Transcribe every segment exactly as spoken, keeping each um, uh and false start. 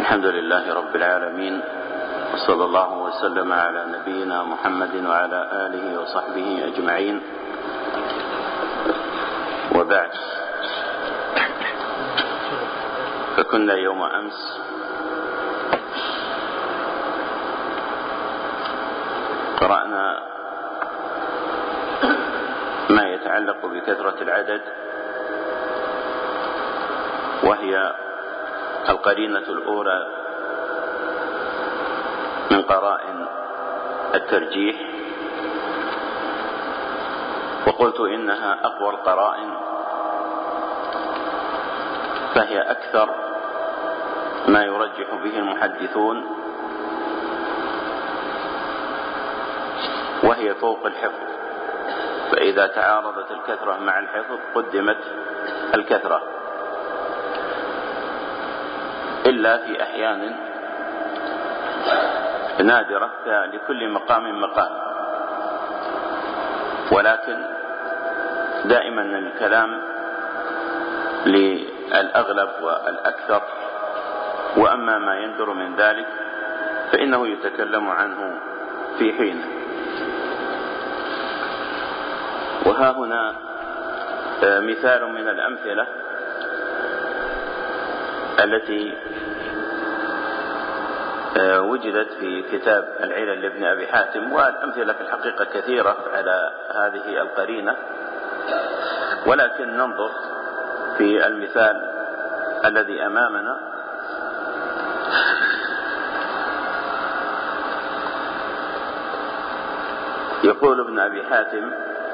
الحمد لله رب العالمين، وصلى الله وسلم على نبينا محمد وعلى آله وصحبه أجمعين، وبعد. فكنا يوم أمس قرأنا ما يتعلق بكثرة العدد، وهي القرينة الأولى من قرائن الترجيح، وقلت إنها أقوى القرائن، فهي أكثر ما يرجح به المحدثون، وهي فوق الحفظ. فإذا تعارضت الكثرة مع الحفظ قدمت الكثرة، إلا في أحيان نادرة لكل مقام مقام، ولكن دائما الكلام للأغلب والأكثر، وأما ما يندر من ذلك فإنه يتكلم عنه في حينه. وها هنا مثال من الأمثلة التي وجدت في كتاب العلل لابن أبي حاتم، والأمثلة في الحقيقة كثيرة على هذه القرينة، ولكن ننظر في المثال الذي أمامنا. يقول ابن أبي حاتم: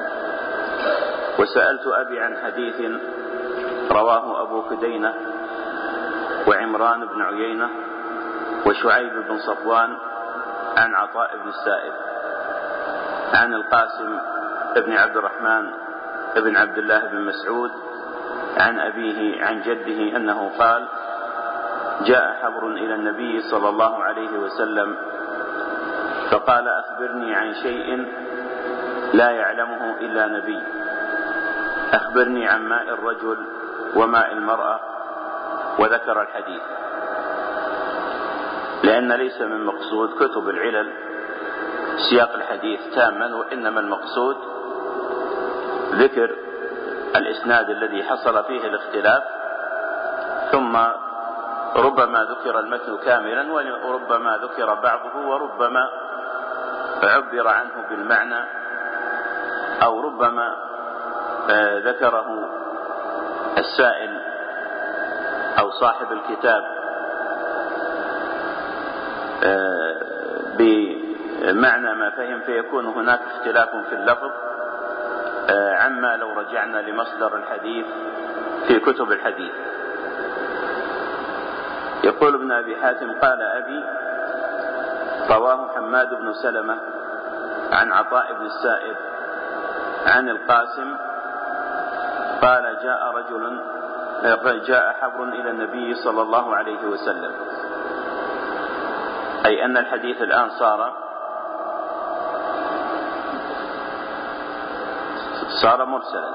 وسألت أبي عن حديث رواه أبو كدينة وعمران بن عيينة وشعيب بن صفوان عن عطاء بن السائب عن القاسم بن عبد الرحمن بن عبد الله بن مسعود عن أبيه عن جده أنه قال: جاء حبر إلى النبي صلى الله عليه وسلم فقال: أخبرني عن شيء لا يعلمه إلا نبي، أخبرني عن ماء الرجل وماء المرأة، وذكر الحديث. لأن ليس من مقصود كتب العلل سياق الحديث تاما، وإنما المقصود ذكر الإسناد الذي حصل فيه الاختلاف، ثم ربما ذكر المتن كاملا، وربما ذكر بعضه، وربما عبر عنه بالمعنى، أو ربما ذكره السائل أو صاحب الكتاب بمعنى ما فهم، فيكون هناك اختلاف في اللفظ عما لو رجعنا لمصدر الحديث في كتب الحديث. يقول ابن أبي حاتم: قال أبي: رواه حماد بن سلمة عن عطاء بن السائب عن القاسم قال: جاء رجل جاء حبر إلى النبي صلى الله عليه وسلم، أي أن الحديث الآن صار صار مرسلا،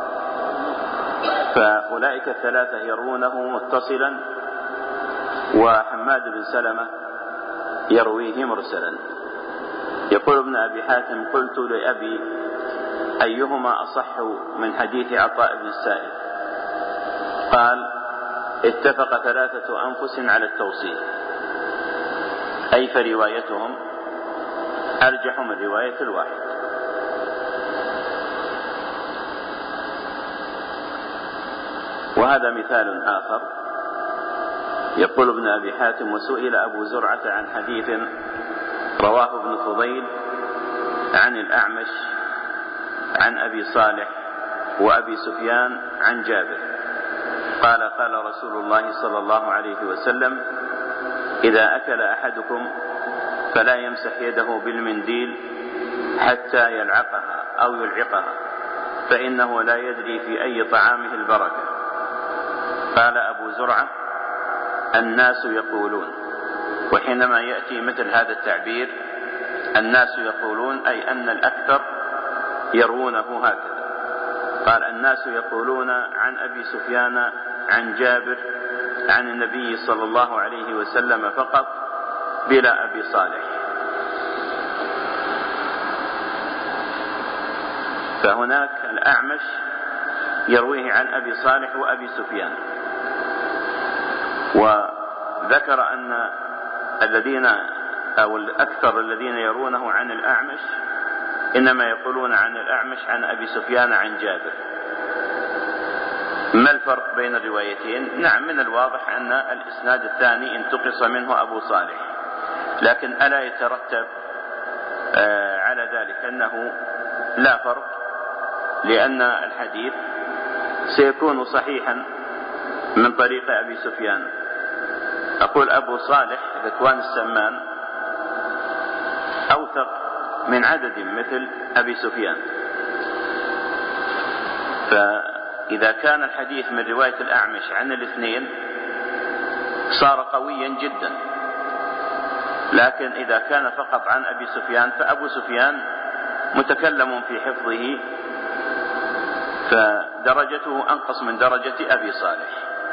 فأولئك الثلاثة يروونه متصلا، وحماد بن سلمة يرويه مرسلا. يقول ابن أبي حاتم: قلت لأبي: أيهما أصح من حديث عطاء بن السائب؟ قال: اتفق ثلاثة أنفس على التوصيل، أي فروايتهم أرجح من رواية الواحد. وهذا مثال آخر. يقول ابن أبي حاتم: وسئل أبو زرعة عن حديث رواه ابن فضيل عن الأعمش عن أبي صالح وأبي سفيان عن جابر قال: قال رسول الله صلى الله عليه وسلم: إذا أكل أحدكم فلا يمسح يده بالمنديل حتى يلعقها أو يلعقها، فإنه لا يدري في أي طعامه البركة. قال أبو زرعة: الناس يقولون. وحينما يأتي مثل هذا التعبير الناس يقولون، أي أن الأكثر يروونه هكذا. قال: الناس يقولون عن أبي سفيان عن جابر عن النبي صلى الله عليه وسلم فقط بلا أبي صالح. فهناك الأعمش يرويه عن أبي صالح وأبي سفيان. وذكر أن الذين أو الأكثر الذين يرونه عن الأعمش إنما يقولون عن الأعمش عن أبي سفيان عن جابر. ما الفرق بين الروايتين؟ نعم، من الواضح أن الإسناد الثاني انتقص منه أبو صالح، لكن ألا يترتب آه على ذلك أنه لا فرق، لأن الحديث سيكون صحيحا من طريق أبي سفيان. أقول أبو صالح ذكوان السمان أوثق من عدد مثل أبي سفيان، فإذا كان الحديث من رواية الأعمش عن الاثنين صار قويا جدا. لكن إذا كان فقط عن أبي سفيان فأبو سفيان متكلم في حفظه، فدرجته أنقص من درجة أبي صالح،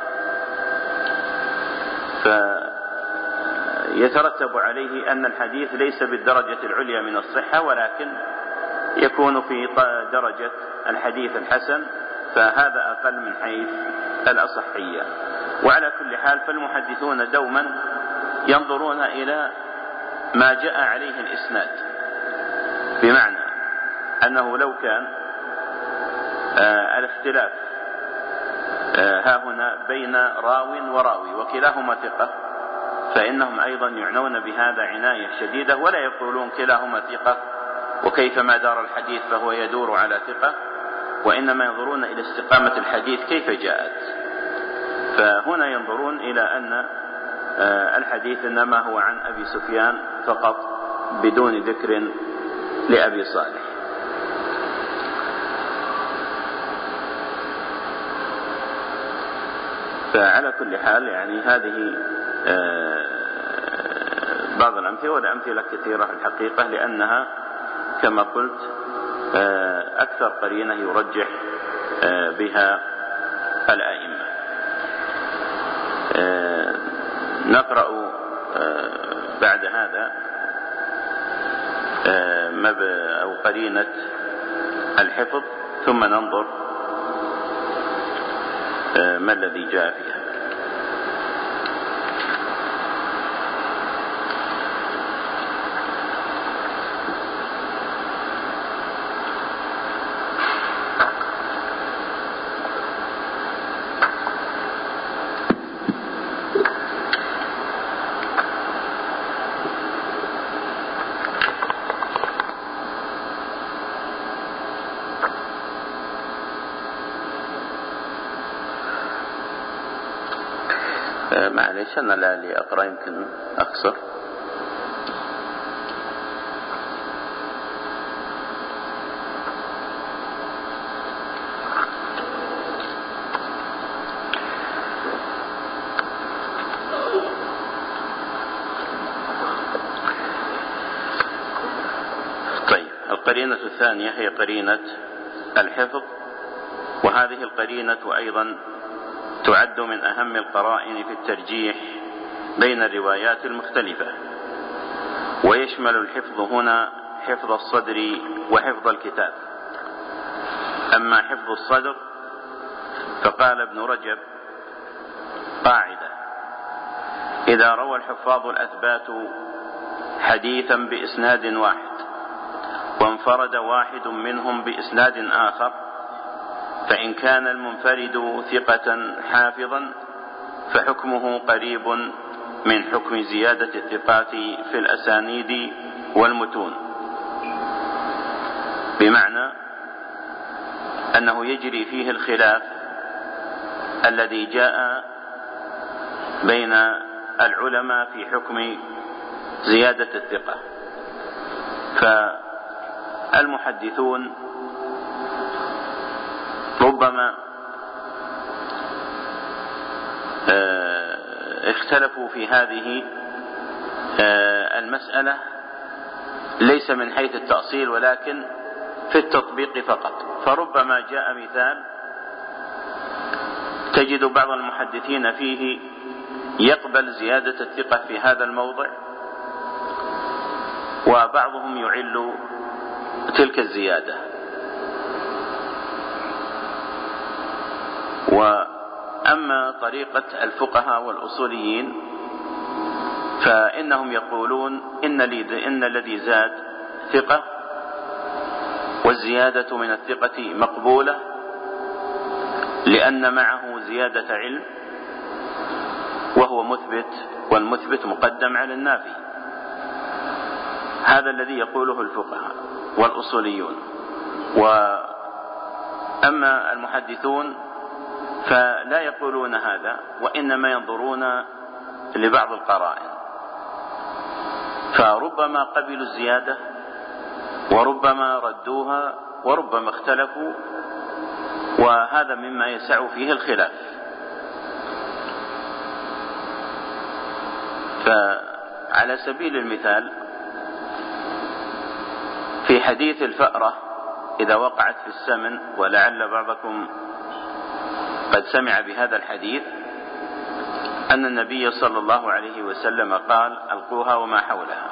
فيترتب عليه أن الحديث ليس بالدرجة العليا من الصحة، ولكن يكون في درجة الحديث الحسن، فهذا أقل من حيث الأصحية. وعلى كل حال فالمحدثون دوما ينظرون إلى ما جاء عليه الإسناد، بمعنى أنه لو كان آه الاختلاف آه ها هنا بين راو وراوي وكلاهما ثقة، فإنهم أيضا يعنون بهذا عناية شديدة، ولا يقولون كلاهما ثقة وكيفما دار الحديث فهو يدور على ثقة، وإنما ينظرون إلى استقامة الحديث كيف جاءت. فهنا ينظرون إلى أن آه الحديث إنما هو عن أبي سفيان فقط بدون ذكر لأبي صالح. فعلى كل حال يعني هذه بعض الأمثلة، والأمثلة كثيرة في الحقيقة، لأنها كما قلت أكثر قرينة يرجح بها الأئمة. نقرأ بعد هذا أو قرينة الحفظ، ثم ننظر ما الذي جاء فيها. معليش أنا لا لي أقرأ يمكن أقصر. طيب، القرينة الثانية هي قرينة الحفظ، وهذه القرينة أيضا تعد من أهم القرائن في الترجيح بين الروايات المختلفة. ويشمل الحفظ هنا حفظ الصدر وحفظ الكتاب. أما حفظ الصدر فقال ابن رجب قاعدة: إذا روى الحفاظ الأثبات حديثا بإسناد واحد وانفرد واحد منهم بإسناد آخر، فإن كان المنفرد ثقة حافظا فحكمه قريب من حكم زيادة الثقات في الأسانيد والمتون، بمعنى أنه يجري فيه الخلاف الذي جاء بين العلماء في حكم زيادة الثقة. فالمحدثون ربما اختلفوا في هذه المسألة ليس من حيث التأصيل ولكن في التطبيق فقط. فربما جاء مثال تجد بعض المحدثين فيه يقبل زيادة الثقة في هذا الموضع، وبعضهم يعل تلك الزيادة. وأما طريقة الفقهاء والأصوليين فإنهم يقولون إن, إن الذي زاد ثقة، والزيادة من الثقة مقبولة لأن معه زيادة علم، وهو مثبت، والمثبت مقدم على النافي. هذا الذي يقوله الفقهاء والأصوليون. وأما المحدثون فلا يقولون هذا، وإنما ينظرون لبعض القرائن، فربما قبلوا الزيادة وربما ردوها وربما اختلفوا، وهذا مما يسع فيه الخلاف. فعلى سبيل المثال في حديث الفأرة إذا وقعت في السمن، ولعل بعضكم قد سمع بهذا الحديث، أن النبي صلى الله عليه وسلم قال: ألقوها وما حولها.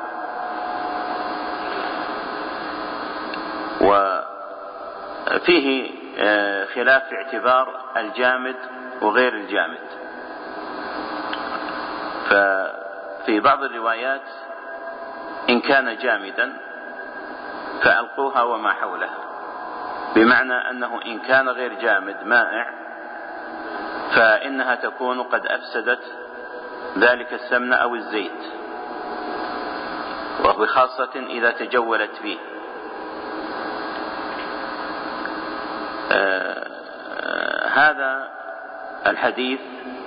وفيه خلاف في اعتبار الجامد وغير الجامد. ففي بعض الروايات إن كان جامدا فألقوها وما حولها، بمعنى أنه إن كان غير جامد مائع فإنها تكون قد أفسدت ذلك السمن أو الزيت، وبخاصة إذا تجولت فيه. آه هذا الحديث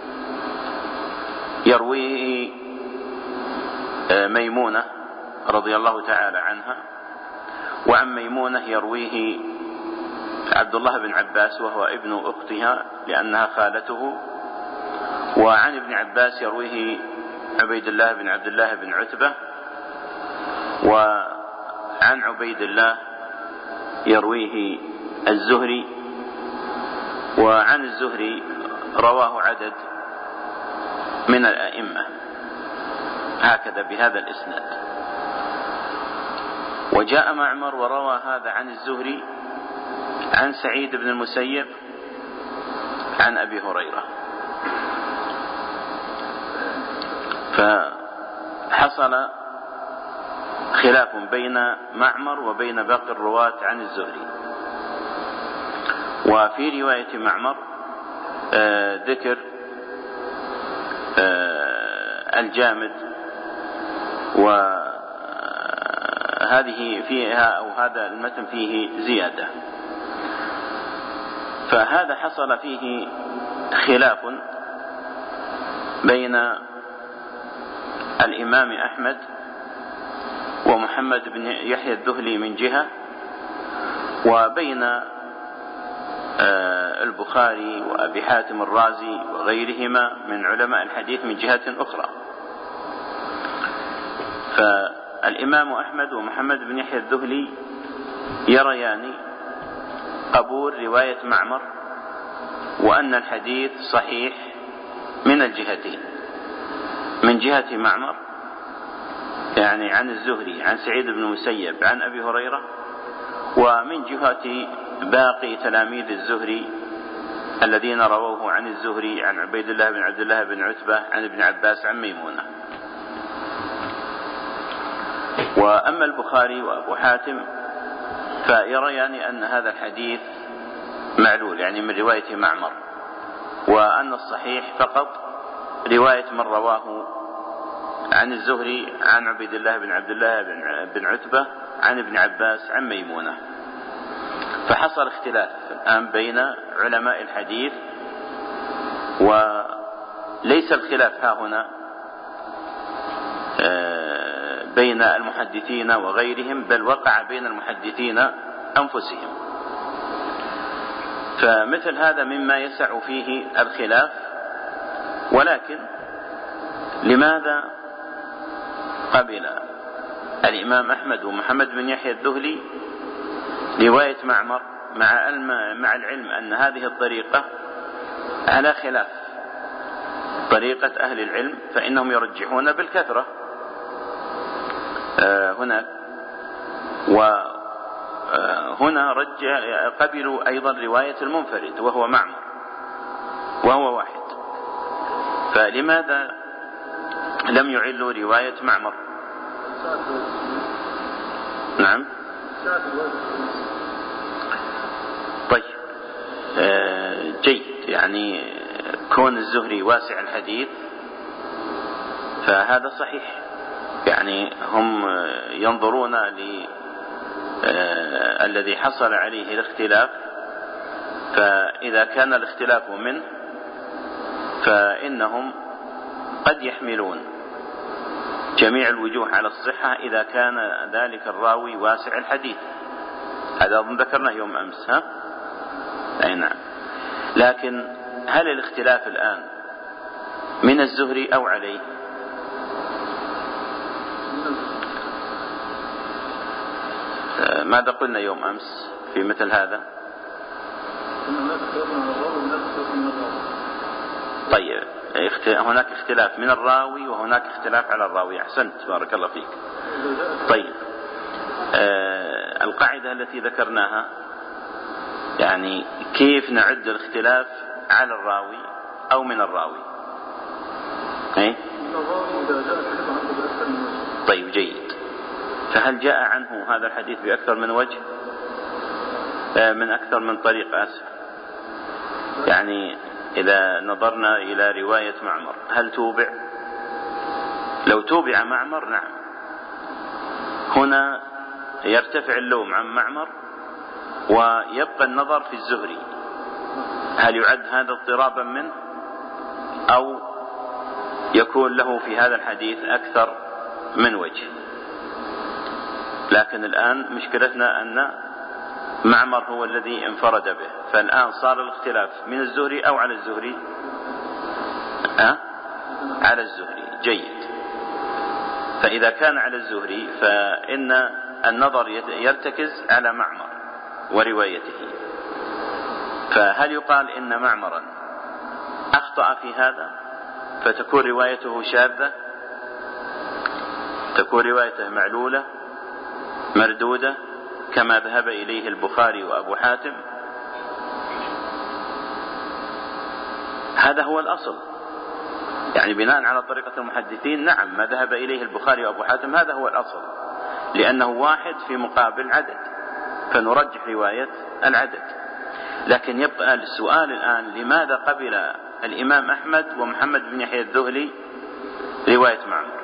يرويه آه ميمونة رضي الله تعالى عنها، وعن ميمونة يرويه عبد الله بن عباس وهو ابن أختها لأنها خالته، وعن ابن عباس يرويه عبيد الله بن عبد الله بن عتبة، وعن عبيد الله يرويه الزهري، وعن الزهري رواه عدد من الأئمة، هكذا بهذا الإسناد. وجاء معمر وروى هذا عن الزهري عن سعيد بن المسيب عن أبي هريرة. فحصل خلاف بين معمر وبين باقي الرواة عن الزهري. وفي رواية معمر آه ذكر آه الجامد، وهذه فيها أو هذا المتن فيه زيادة. فهذا حصل فيه خلاف بين الإمام أحمد ومحمد بن يحيى الذهلي من جهة، وبين البخاري وأبي حاتم الرازي وغيرهما من علماء الحديث من جهة أخرى. فالإمام أحمد ومحمد بن يحيى الذهلي يريان قبول رواية معمر، وأن الحديث صحيح من الجهتين، من جهة معمر يعني عن الزهري عن سعيد بن المسيب عن أبي هريرة، ومن جهة باقي تلاميذ الزهري الذين رووه عن الزهري عن عبيد الله بن عبد الله بن عتبة عن ابن عباس عن ميمونة. وأما البخاري وأبو حاتم فيريان أن هذا الحديث معلول، يعني من رواية معمر، وأن الصحيح فقط رواية من رواه عن الزهري عن عبيد الله بن عبد الله بن عتبة عن ابن عباس عن ميمونة. فحصل اختلاف الآن بين علماء الحديث، وليس الخلاف ها هنا بين المحدثين وغيرهم، بل وقع بين المحدثين أنفسهم. فمثل هذا مما يسع فيه الخلاف. ولكن لماذا قبل الإمام أحمد ومحمد بن يحيى الذهلي رواية معمر مع مع العلم أن هذه الطريقة على خلاف طريقة أهل العلم فإنهم يرجحون بالكثرة هناك. وهنا رجع قبلوا أيضا رواية المنفرد وهو معمر وهو واحد، فلماذا لم يعلوا رواية معمر؟ نعم. طيب جيد، يعني كون الزهري واسع الحديث فهذا صحيح، يعني هم ينظرون للذي حصل عليه الاختلاف، فإذا كان الاختلاف منه فإنهم قد يحملون جميع الوجوه على الصحة إذا كان ذلك الراوي واسع الحديث. هذا أظن ذكرناه يوم أمس، ها؟ أي نعم. لكن هل الاختلاف الآن من الزهري أو عليه؟ ماذا قلنا يوم أمس في مثل هذا؟ طيب هناك اختلاف من الراوي وهناك اختلاف على الراوي. أحسنت، بارك الله فيك. طيب آه القاعدة التي ذكرناها، يعني كيف نعد الاختلاف على الراوي أو من الراوي؟ ايه؟ طيب جيد. فهل جاء عنه هذا الحديث بأكثر من وجه؟ آه من أكثر من طريق، أسف. يعني إذا نظرنا إلى رواية معمر هل توبع؟ لو توبع معمر نعم، هنا يرتفع اللوم عن معمر ويبقى النظر في الزهري، هل يعد هذا اضطرابا منه أو يكون له في هذا الحديث أكثر من وجه. لكن الآن مشكلتنا أن معمر هو الذي انفرد به، فالآن صار الاختلاف من الزهري أو على الزهري؟ أه؟ على الزهري. جيد. فإذا كان على الزهري فإن النظر يرتكز على معمر وروايته، فهل يقال إن معمرا أخطأ في هذا فتكون روايته شاذة، تكون روايته معلولة مردودة كما ذهب إليه البخاري وأبو حاتم؟ هذا هو الأصل، يعني بناء على طريقة المحدثين نعم ما ذهب إليه البخاري وأبو حاتم هذا هو الأصل، لأنه واحد في مقابل عدد، فنرجح رواية العدد. لكن يبقى السؤال الآن، لماذا قبل الإمام أحمد ومحمد بن يحيى الذهلي رواية معمر؟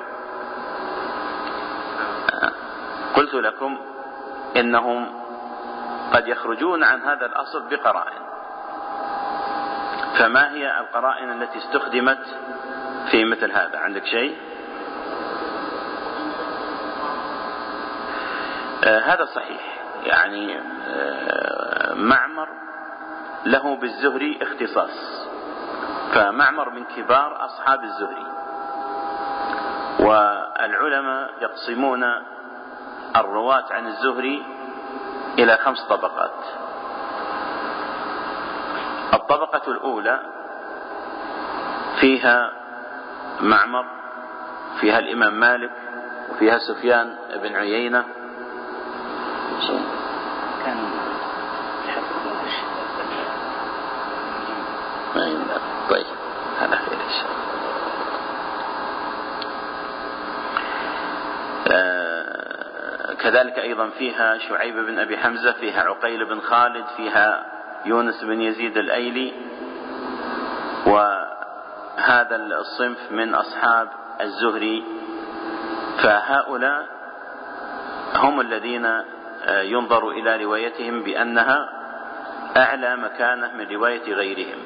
قلت لكم إنهم قد يخرجون عن هذا الأصل بقرائن، فما هي القرائن التي استخدمت في مثل هذا؟ عندك شيء؟ آه هذا صحيح، يعني آه معمر له بالزهري اختصاص، فمعمر من كبار أصحاب الزهري، والعلماء يقسمون الرواة عن الزهري إلى خمس طبقات. الطبقة الأولى فيها معمر، فيها الإمام مالك، وفيها سفيان بن عيينة. كان طيب هذا خير إن شاء الله. آه كذلك أيضا فيها شعيب بن أبي حمزة، فيها عقيل بن خالد، فيها يونس بن يزيد الأيلي، وهذا الصنف من أصحاب الزهري، فهؤلاء هم الذين ينظر إلى روايتهم بأنها أعلى مكانة من رواية غيرهم.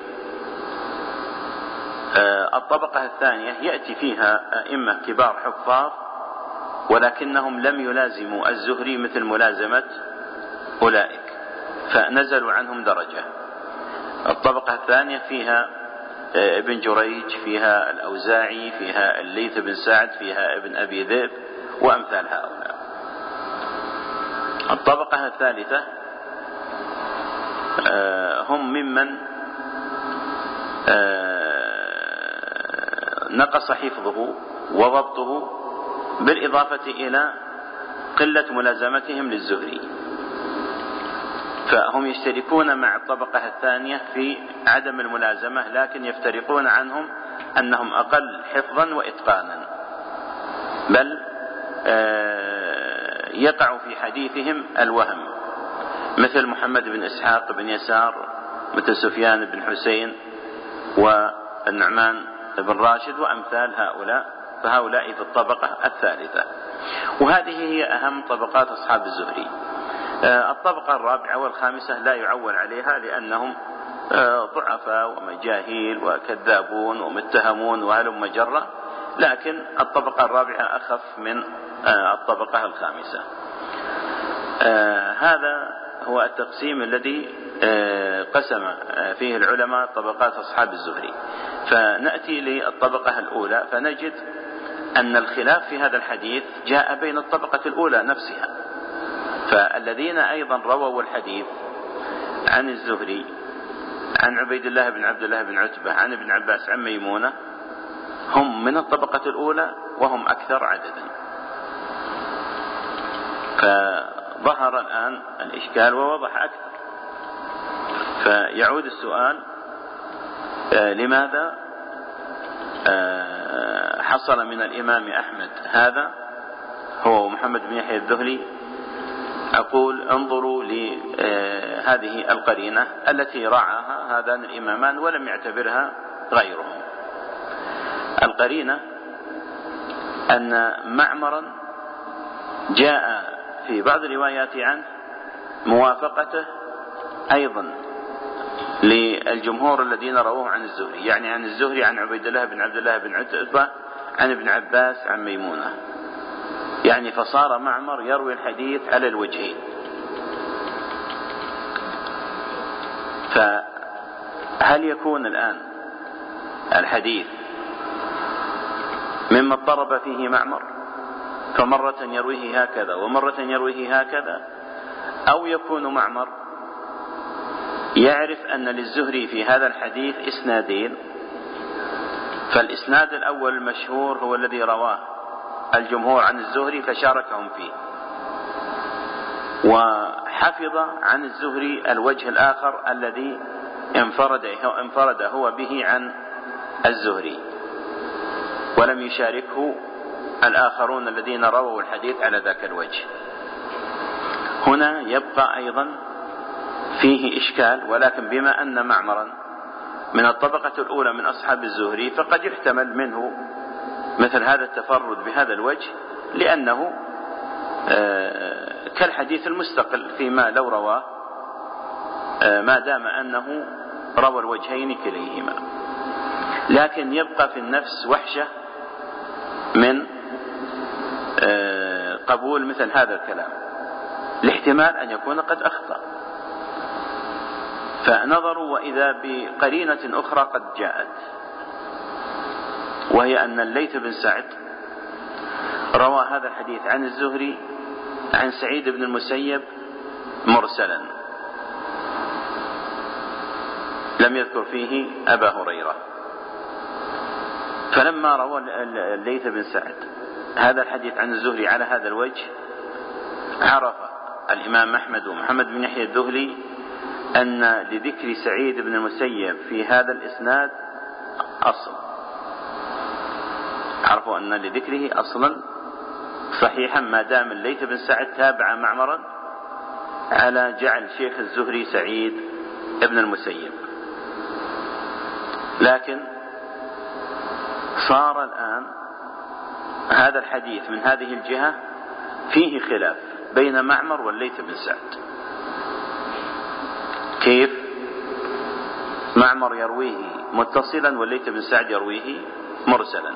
الطبقة الثانية يأتي فيها أئمة كبار حفاظ ولكنهم لم يلازموا الزهري مثل ملازمة أولئك، فنزلوا عنهم درجة. الطبقة الثانية فيها ابن جريج، فيها الأوزاعي، فيها الليث بن سعد، فيها ابن أبي ذئب وأمثال هؤلاء. الطبقة الثالثة هم ممن نقص حفظه وضبطه بالإضافة إلى قلة ملازمتهم للزهري، فهم يشتركون مع الطبقة الثانية في عدم الملازمة، لكن يفترقون عنهم أنهم أقل حفظا وإتقانا، بل يقع في حديثهم الوهم، مثل محمد بن إسحاق بن يسار، مثل سفيان بن حسين والنعمان بن راشد وأمثال هؤلاء، فهؤلاء في الطبقة الثالثة. وهذه هي أهم طبقات أصحاب الزهري. الطبقة الرابعة والخامسة لا يعول عليها لأنهم ضعفاء ومجاهيل وكذابون ومتهمون وهلم مجرة، لكن الطبقة الرابعة أخف من الطبقة الخامسة. هذا هو التقسيم الذي قسم فيه العلماء طبقات أصحاب الزهري. فنأتي للطبقة الأولى فنجد أن الخلاف في هذا الحديث جاء بين الطبقة الأولى نفسها، فالذين أيضا رووا الحديث عن الزهري عن عبيد الله بن عبد الله بن عتبة عن ابن عباس عن ميمونة هم من الطبقة الأولى وهم أكثر عددا. فظهر الآن الإشكال ووضح أكثر، فيعود السؤال لماذا حصل من الإمام أحمد هذا هو محمد بن يحيى الذهلي؟ أقول انظروا لهذه القرينة التي راعاها هذان الإمامان ولم يعتبرها غيرهم. القرينة أن معمرا جاء في بعض الروايات عنه موافقته أيضا للجمهور الذين رووه عن الزهري، يعني عن الزهري عن عبيد الله بن عبد الله بن عتبة عن ابن عباس عن ميمونة، يعني فصار معمر يروي الحديث على الوجهين. فهل يكون الآن الحديث مما اضطرب فيه معمر فمرة يرويه هكذا ومرة يرويه هكذا، أو يكون معمر يعرف أن للزهري في هذا الحديث إسنادين، فالإسناد الأول المشهور هو الذي رواه الجمهور عن الزهري فشاركهم فيه، وحفظ عن الزهري الوجه الآخر الذي انفرد, انفرد هو به عن الزهري ولم يشاركه الآخرون الذين رووا الحديث على ذاك الوجه. هنا يبقى أيضا فيه إشكال، ولكن بما أن معمرا من الطبقة الأولى من أصحاب الزهري فقد يحتمل منه مثل هذا التفرد بهذا الوجه، لأنه كالحديث المستقل فيما لو رواه ما دام أنه روى الوجهين كليهما. لكن يبقى في النفس وحشة من قبول مثل هذا الكلام، الاحتمال أن يكون قد أخطأ. فنظروا وإذا بقرينة أخرى قد جاءت، وهي أن الليث بن سعد روى هذا الحديث عن الزهري عن سعيد بن المسيب مرسلا، لم يذكر فيه أبا هريرة. فلما روى الليث بن سعد هذا الحديث عن الزهري على هذا الوجه، عرف الإمام أحمد ومحمد بن يحيى الذهلي أن لذكر سعيد بن المسيب في هذا الإسناد أصل، عرفوا أن لذكره أصلا صحيحا ما دام الليث بن سعد تابع معمرا على جعل شيخ الزهري سعيد بن المسيب. لكن صار الآن هذا الحديث من هذه الجهة فيه خلاف بين معمر والليث بن سعد، كيف معمر يرويه متصلا والليث بن سعد يرويه مرسلا،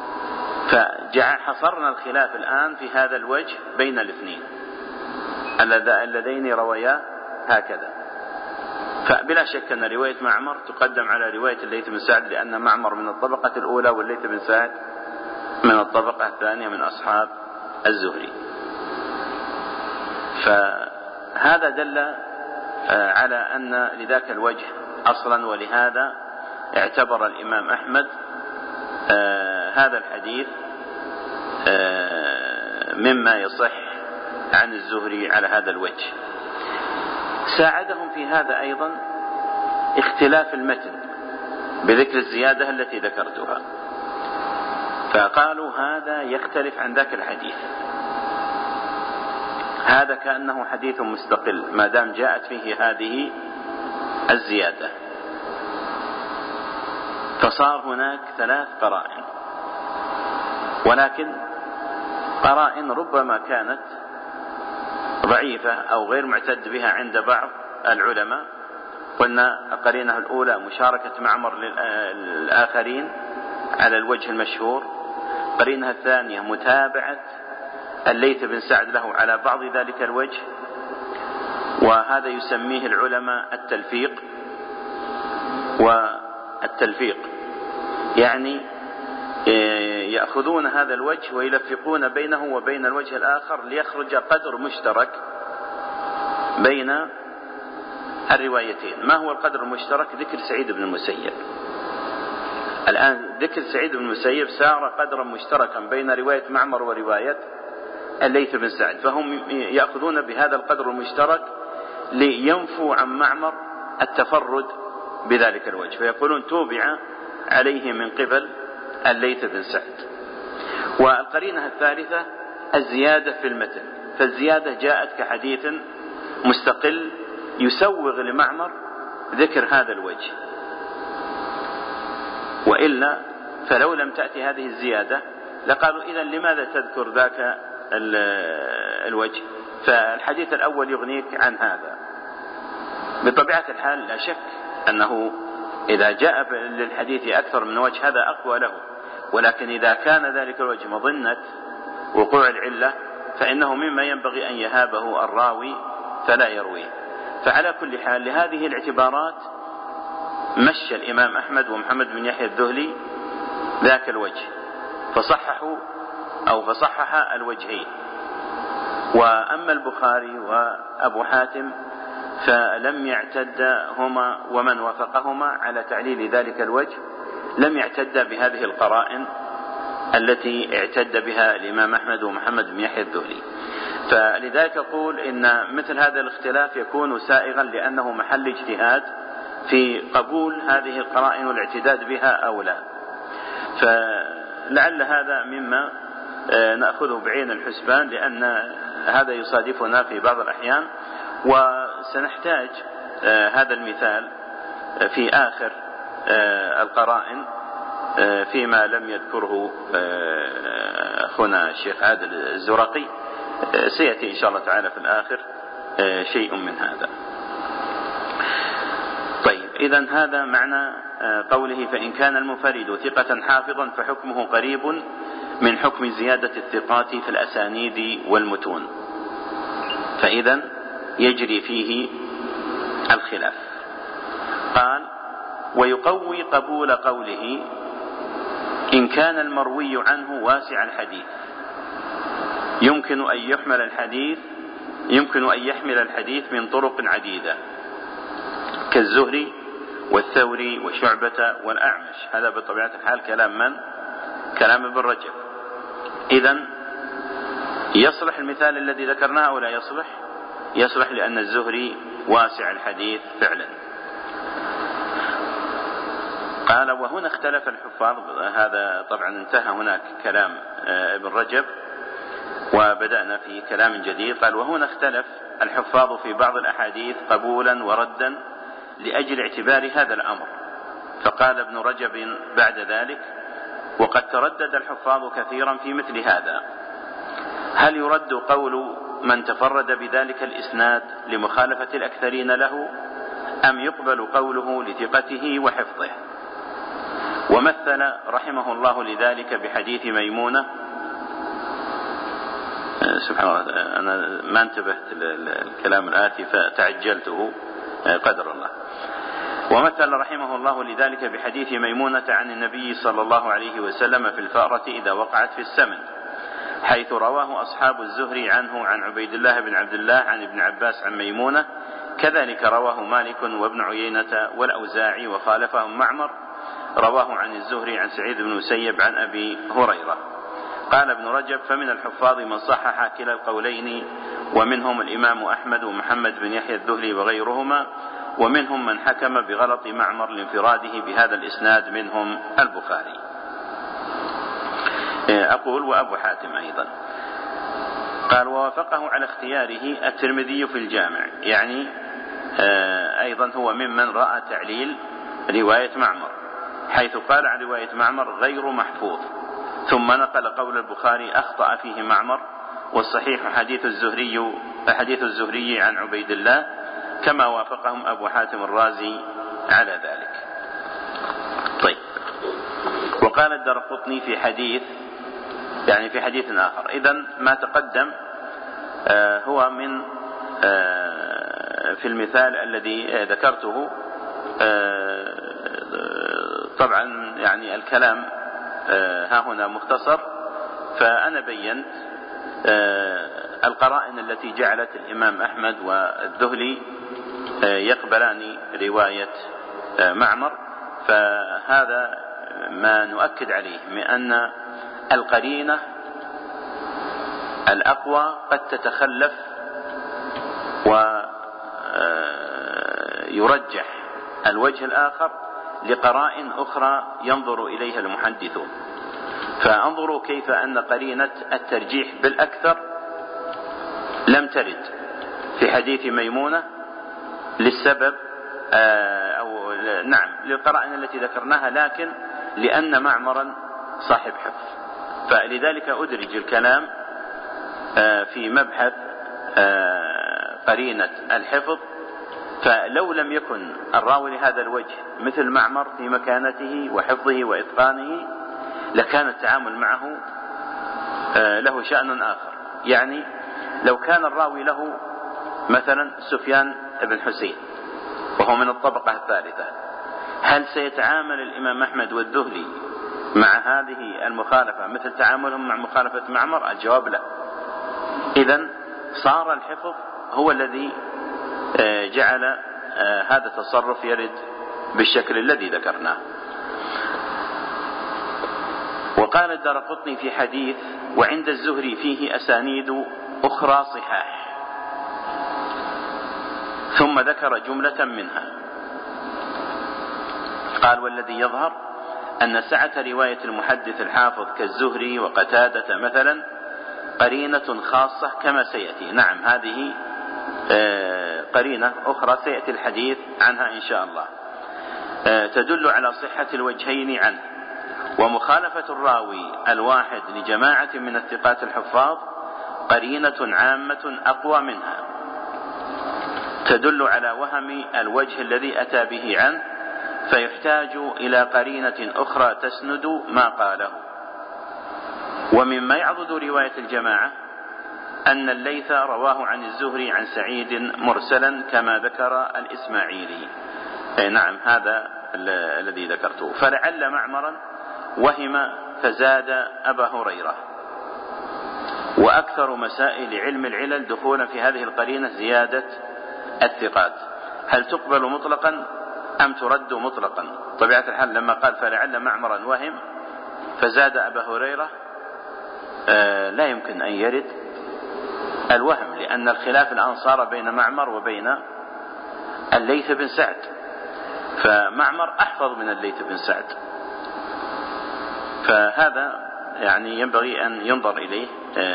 فحصرنا الخلاف الآن في هذا الوجه بين الاثنين اللذين رويا هكذا. فبلا شك أن رواية معمر تقدم على رواية الليث بن سعد، لأن معمر من الطبقة الأولى والليث بن سعد من الطبقة الثانية من أصحاب الزهري. فهذا دل على أن لذاك الوجه أصلا، ولهذا اعتبر الإمام أحمد آه هذا الحديث آه مما يصح عن الزهري على هذا الوجه. ساعدهم في هذا أيضا اختلاف المتن بذكر الزيادة التي ذكرتها، فقالوا هذا يختلف عن ذاك الحديث، هذا كأنه حديث مستقل ما دام جاءت فيه هذه الزيادة. فصار هناك ثلاث قرائن، ولكن قرائن ربما كانت ضعيفة أو غير معتد بها عند بعض العلماء. قلنا القرينة الأولى مشاركة معمر للآخرين على الوجه المشهور. القرينة الثانية متابعة الليث بن سعد له على بعض ذلك الوجه، وهذا يسميه العلماء التلفيق. والتلفيق يعني يأخذون هذا الوجه ويلفقون بينه وبين الوجه الآخر ليخرج قدر مشترك بين الروايتين. ما هو القدر المشترك؟ ذكر سعيد بن المسيب. الآن ذكر سعيد بن المسيب صار قدرا مشتركا بين رواية معمر ورواية الليث بن سعد، فهم يأخذون بهذا القدر المشترك لينفوا عن معمر التفرد بذلك الوجه، فيقولون توبع عليه من قبل الليث بن سعد. والقرينة الثالثة الزيادة في المتن، فالزيادة جاءت كحديث مستقل يسوغ لمعمر ذكر هذا الوجه، وإلا فلو لم تأتي هذه الزيادة لقالوا إذن لماذا تذكر ذاك الوجه؟ فالحديث الأول يغنيك عن هذا. بطبيعة الحال لا شك أنه إذا جاء للحديث أكثر من وجه هذا أقوى له، ولكن إذا كان ذلك الوجه مظنة وقوع العلة فإنه مما ينبغي أن يهابه الراوي فلا يرويه. فعلى كل حال لهذه الاعتبارات مشى الإمام أحمد ومحمد بن يحيى الذهلي ذاك الوجه، فصححوا أو فصحح الوجهين. وأما البخاري وأبو حاتم فلم يعتد هما ومن وافقهما على تعليل ذلك الوجه لم يعتد بهذه القرائن التي اعتد بها الإمام أحمد ومحمد بن يحيى الذهلي. فلذلك أقول إن مثل هذا الاختلاف يكون سائغا لأنه محل اجتهاد في قبول هذه القرائن والاعتداد بها أو لا. فلعل هذا مما نأخذه بعين الحسبان، لأن هذا يصادفنا في بعض الأحيان، وسنحتاج هذا المثال في آخر القرائن فيما لم يذكره أخونا الشيخ عادل الزرقي. سيأتي إن شاء الله تعالى في الآخر شيء من هذا. طيب، إذن هذا معنى قوله فإن كان المنفرد ثقة حافظا فحكمه قريب من حكم زيادة الثقات في الأسانيد والمتون، فإذن يجري فيه الخلاف. قال ويقوي قبول قوله إن كان المروي عنه واسع الحديث يمكن أن يحمل الحديث يمكن أن يحمل الحديث من طرق عديدة كالزهري والثوري وشعبة والأعمش. هذا بطبيعة الحال كلام من؟ كلام ابن رجب. إذن يصلح المثال الذي ذكرناه أو لا يصلح؟ يصلح، لأن الزهري واسع الحديث فعلا. قال وهنا اختلف الحفاظ. هذا طبعا انتهى هناك كلام ابن رجب وبدأنا في كلام جديد. قال وهنا اختلف الحفاظ في بعض الأحاديث قبولا وردا لأجل اعتبار هذا الأمر. فقال ابن رجب بعد ذلك وقد تردد الحفاظ كثيرا في مثل هذا، هل يرد قول من تفرد بذلك الإسناد لمخالفة الأكثرين له أم يقبل قوله لثقته وحفظه؟ ومثل رحمه الله لذلك بحديث ميمونة. سبحان الله، أنا ما انتبهت الكلام الآتي فتعجلته، قدر الله. ومثل رحمه الله لذلك بحديث ميمونة عن النبي صلى الله عليه وسلم في الفأرة إذا وقعت في السمن، حيث رواه أصحاب الزهري عنه عن عبيد الله بن عبد الله عن ابن عباس عن ميمونة، كذلك رواه مالك وابن عيينة والأوزاعي وخالفهم معمر رواه عن الزهري عن سعيد بن المسيب عن أبي هريرة. قال ابن رجب: فمن الحفاظ من صحح كلا القولين، ومنهم الإمام أحمد ومحمد بن يحيى الذهلي وغيرهما، ومنهم من حكم بغلط معمر لانفراده بهذا الإسناد، منهم البخاري. أقول وأبو حاتم أيضا. قال: ووافقه على اختياره الترمذي في الجامع، يعني أيضا هو ممن رأى تعليل رواية معمر، حيث قال عن رواية معمر غير محفوظ، ثم نقل قول البخاري أخطأ فيه معمر، والصحيح حديث الزهري حديث الزهري عن عبيد الله، كما وافقهم أبو حاتم الرازي على ذلك. طيب. وقال الدرقطني في حديث يعني في حديث آخر. إذن ما تقدم آه هو من آه في المثال الذي ذكرته. آه طبعا يعني الكلام آه ها هنا مختصر، فأنا بينت آه القرائن التي جعلت الإمام أحمد والذهلي آه يقبلان رواية آه معمر، فهذا ما نؤكد عليه من أن القرينة الأقوى قد تتخلف ويرجح الوجه الآخر لقرائن أخرى ينظر إليها المحدثون. فانظروا كيف أن قرينة الترجيح بالأكثر لم ترد في حديث ميمونة للسبب أو نعم للقرائن التي ذكرناها، لكن لأن معمرا صاحب حفظ، فلذلك أدرج الكلام في مبحث قرينة الحفظ. فلو لم يكن الراوي لهذا الوجه مثل معمر في مكانته وحفظه وإتقانه، لكان التعامل معه له شأن آخر. يعني لو كان الراوي له مثلا سفيان بن حسين وهو من الطبقة الثالثة، هل سيتعامل الإمام أحمد والذهلي مع هذه المخالفة مثل تعاملهم مع مخالفة معمر؟ الجواب لا. إذن صار الحفظ هو الذي جعل هذا التصرف يرد بالشكل الذي ذكرناه. وقال الدرقطني في حديث: وعند الزهري فيه أسانيد أخرى صحاح، ثم ذكر جملة منها. قال: والذي يظهر أن سعة رواية المحدث الحافظ كالزهري وقتادة مثلا قرينة خاصة كما سيأتي. نعم، هذه قرينة أخرى سيأتي الحديث عنها إن شاء الله، تدل على صحة الوجهين عنه. ومخالفة الراوي الواحد لجماعة من الثقات الحفاظ قرينة عامة أقوى منها، تدل على وهم الوجه الذي أتى به عنه، فيحتاج إلى قرينة أخرى تسند ما قاله. ومما يعضد رواية الجماعة أن الليث رواه عن الزهري عن سعيد مرسلا كما ذكر الإسماعيلي. نعم، هذا الذي ذكرته. فلعل معمرا وهم فزاد أبا هريرة. وأكثر مسائل علم العلل دخولا في هذه القرينة زيادة الثقات. هل تقبل مطلقا أم ترد مطلقا؟ طبيعة الحال لما قال فلعل معمرا وهم فزاد أبا هريرة آه لا يمكن أن يرد الوهم، لأن الخلاف الآن صار بين معمر وبين الليث بن سعد، فمعمر أحفظ من الليث بن سعد، فهذا يعني ينبغي أن ينظر إليه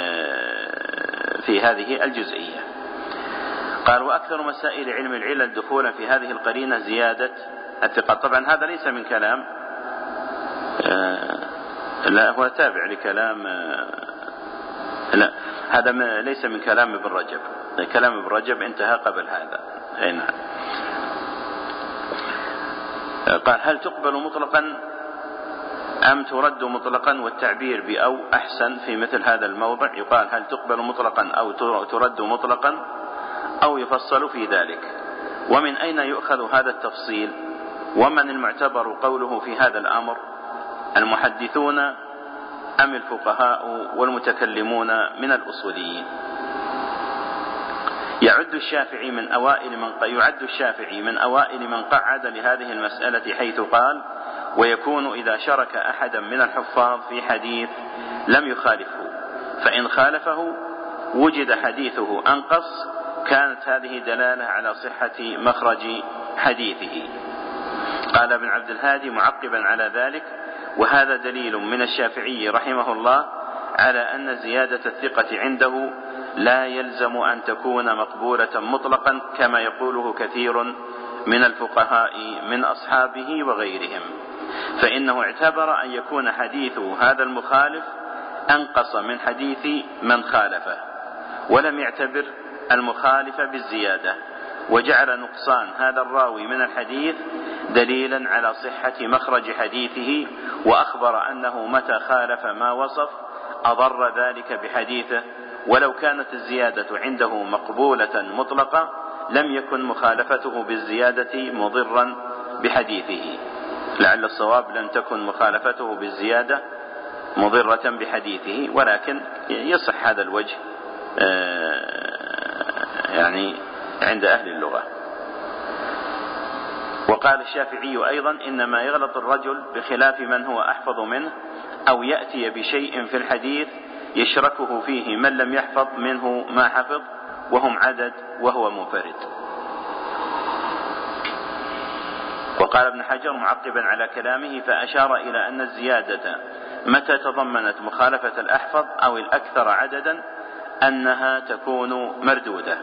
في هذه الجزئية. قال: وأكثر مسائل علم العلل دخولا في هذه القرينة زيادة الثقات. طبعا هذا ليس من كلام لا هو تابع لكلام لا هذا ليس من كلام ابن رجب، كلام ابن رجب انتهى قبل هذا. أي نعم. قال: هل تقبل مطلقا أم ترد مطلقا؟ والتعبير بأو أحسن في مثل هذا الموضع. يقال هل تقبل مطلقا أو ترد مطلقا، أو يفصل في ذلك. ومن أين يؤخذ هذا التفصيل؟ ومن المعتبر قوله في هذا الأمر؟ المحدثون أم الفقهاء والمتكلمون من الأصوليين؟ يعد الشافعي من أوائل من يعد الشافعي من أوائل من قعد لهذه المسألة، حيث قال: ويكون إذا شرك أحدا من الحفاظ في حديث لم يخالفه، فإن خالفه وجد حديثه أنقص، كانت هذه دلالة على صحة مخرج حديثه. قال ابن عبد الهادي معقبا على ذلك: وهذا دليل من الشافعي رحمه الله على أن زيادة الثقة عنده لا يلزم أن تكون مقبولة مطلقا كما يقوله كثير من الفقهاء من أصحابه وغيرهم، فإنه اعتبر أن يكون حديث هذا المخالف أنقص من حديث من خالفه، ولم يعتبر المخالف بالزيادة، وجعل نقصان هذا الراوي من الحديث دليلا على صحة مخرج حديثه، وأخبر أنه متى خالف ما وصف أضر ذلك بحديثه، ولو كانت الزيادة عنده مقبولة مطلقة لم يكن مخالفته بالزيادة مضرا بحديثه. لعل الصواب لن تكن مخالفته بالزيادة مضرة بحديثه، ولكن يصح هذا الوجه يعني عند أهل اللغة. وقال الشافعي أيضا: إنما يغلط الرجل بخلاف من هو أحفظ منه، أو يأتي بشيء في الحديث يشركه فيه من لم يحفظ منه ما حفظ وهم عدد وهو منفرد. وقال ابن حجر معقبا على كلامه: فأشار إلى أن الزيادة متى تضمنت مخالفة الأحفظ أو الأكثر عددا أنها تكون مردودة.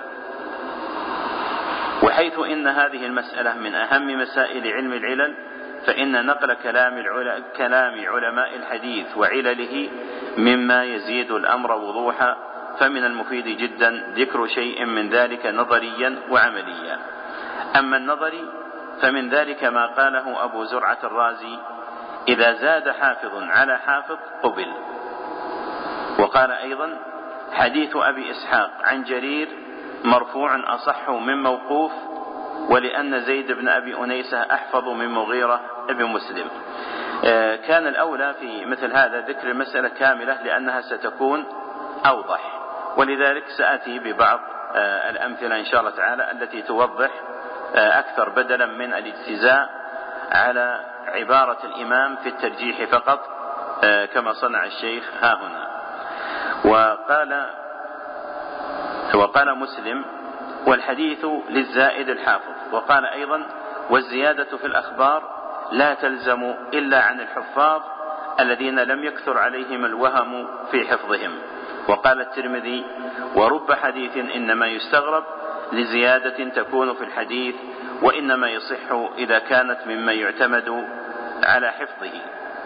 وحيث إن هذه المسألة من أهم مسائل علم العلل، فإن نقل كلام, كلام علماء الحديث وعلله مما يزيد الأمر وضوحا، فمن المفيد جدا ذكر شيء من ذلك نظريا وعمليا. أما النظري فمن ذلك ما قاله أبو زرعة الرازي: إذا زاد حافظ على حافظ قبل. وقال أيضا: حديث أبي إسحاق عن جرير مرفوع أصح من موقوف، ولأن زيد بن أبي أنيسة أحفظ من مغيرة ابن مسلم. كان الأولى في مثل هذا ذكر المسألة كاملة لأنها ستكون أوضح، ولذلك سأتي ببعض الأمثلة إن شاء الله تعالى التي توضح أكثر، بدلا من الاجتزاء على عبارة الإمام في الترجيح فقط كما صنع الشيخ ها هنا. وقال وقال مسلم: والحديث للزائد الحافظ. وقال أيضا: والزيادة في الأخبار لا تلزم إلا عن الحفاظ الذين لم يكثر عليهم الوهم في حفظهم. وقال الترمذي: ورب حديث إنما يستغرب لزيادة تكون في الحديث، وإنما يصح إذا كانت مما يعتمد على حفظه.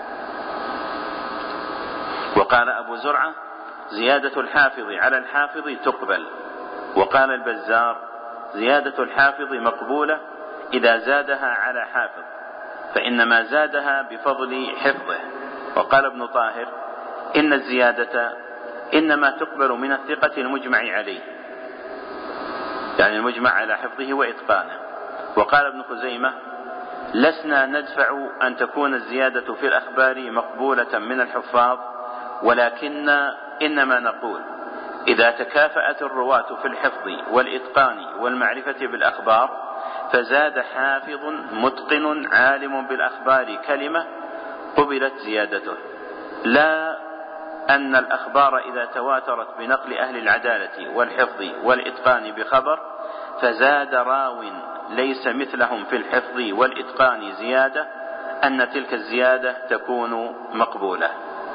وقال أبو زرعة: زيادة الحافظ على الحافظ تقبل. وقال البزار: زيادة الحافظ مقبولة إذا زادها على حافظ، فإنما زادها بفضل حفظه. وقال ابن طاهر: إن الزيادة إنما تقبل من الثقة المجمع عليه، يعني المجمع على حفظه وإتقانه. وقال ابن خزيمة: لسنا ندفع أن تكون الزيادة في الأخبار مقبولة من الحفاظ، ولكن إنما نقول إذا تكافأت الرواة في الحفظ والإتقان والمعرفة بالأخبار، فزاد حافظ متقن عالم بالأخبار كلمة قبلت زيادته، لا أن الأخبار إذا تواترت بنقل أهل العدالة والحفظ والإتقان بخبر فزاد راو ليس مثلهم في الحفظ والإتقان زيادة، أن تلك الزيادة تكون مقبولة.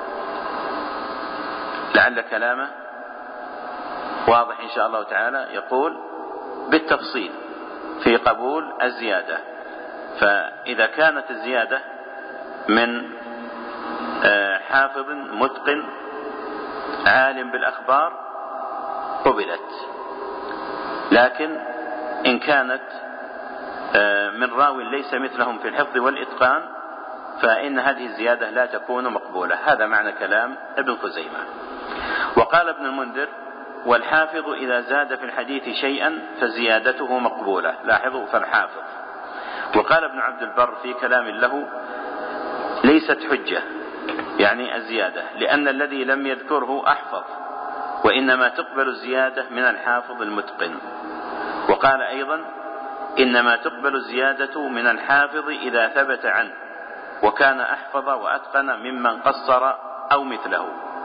لعل كلامه واضح إن شاء الله تعالى. يقول بالتفصيل في قبول الزيادة، فإذا كانت الزيادة من حافظ متقن عالم بالأخبار قبلت، لكن إن كانت من راو ليس مثلهم في الحفظ والإتقان فإن هذه الزيادة لا تكون مقبولة. هذا معنى كلام ابن خزيمة. وقال ابن المنذر: والحافظ إذا زاد في الحديث شيئا فزيادته مقبولة. لاحظوا فالحافظ. وقال ابن عبد البر في كلام له: ليست حجة، يعني الزيادة، لأن الذي لم يذكره أحفظ، وإنما تقبل الزيادة من الحافظ المتقن. وقال أيضا: إنما تقبل الزيادة من الحافظ إذا ثبت عنه، وكان أحفظ وأتقن ممن قصر أو مثله.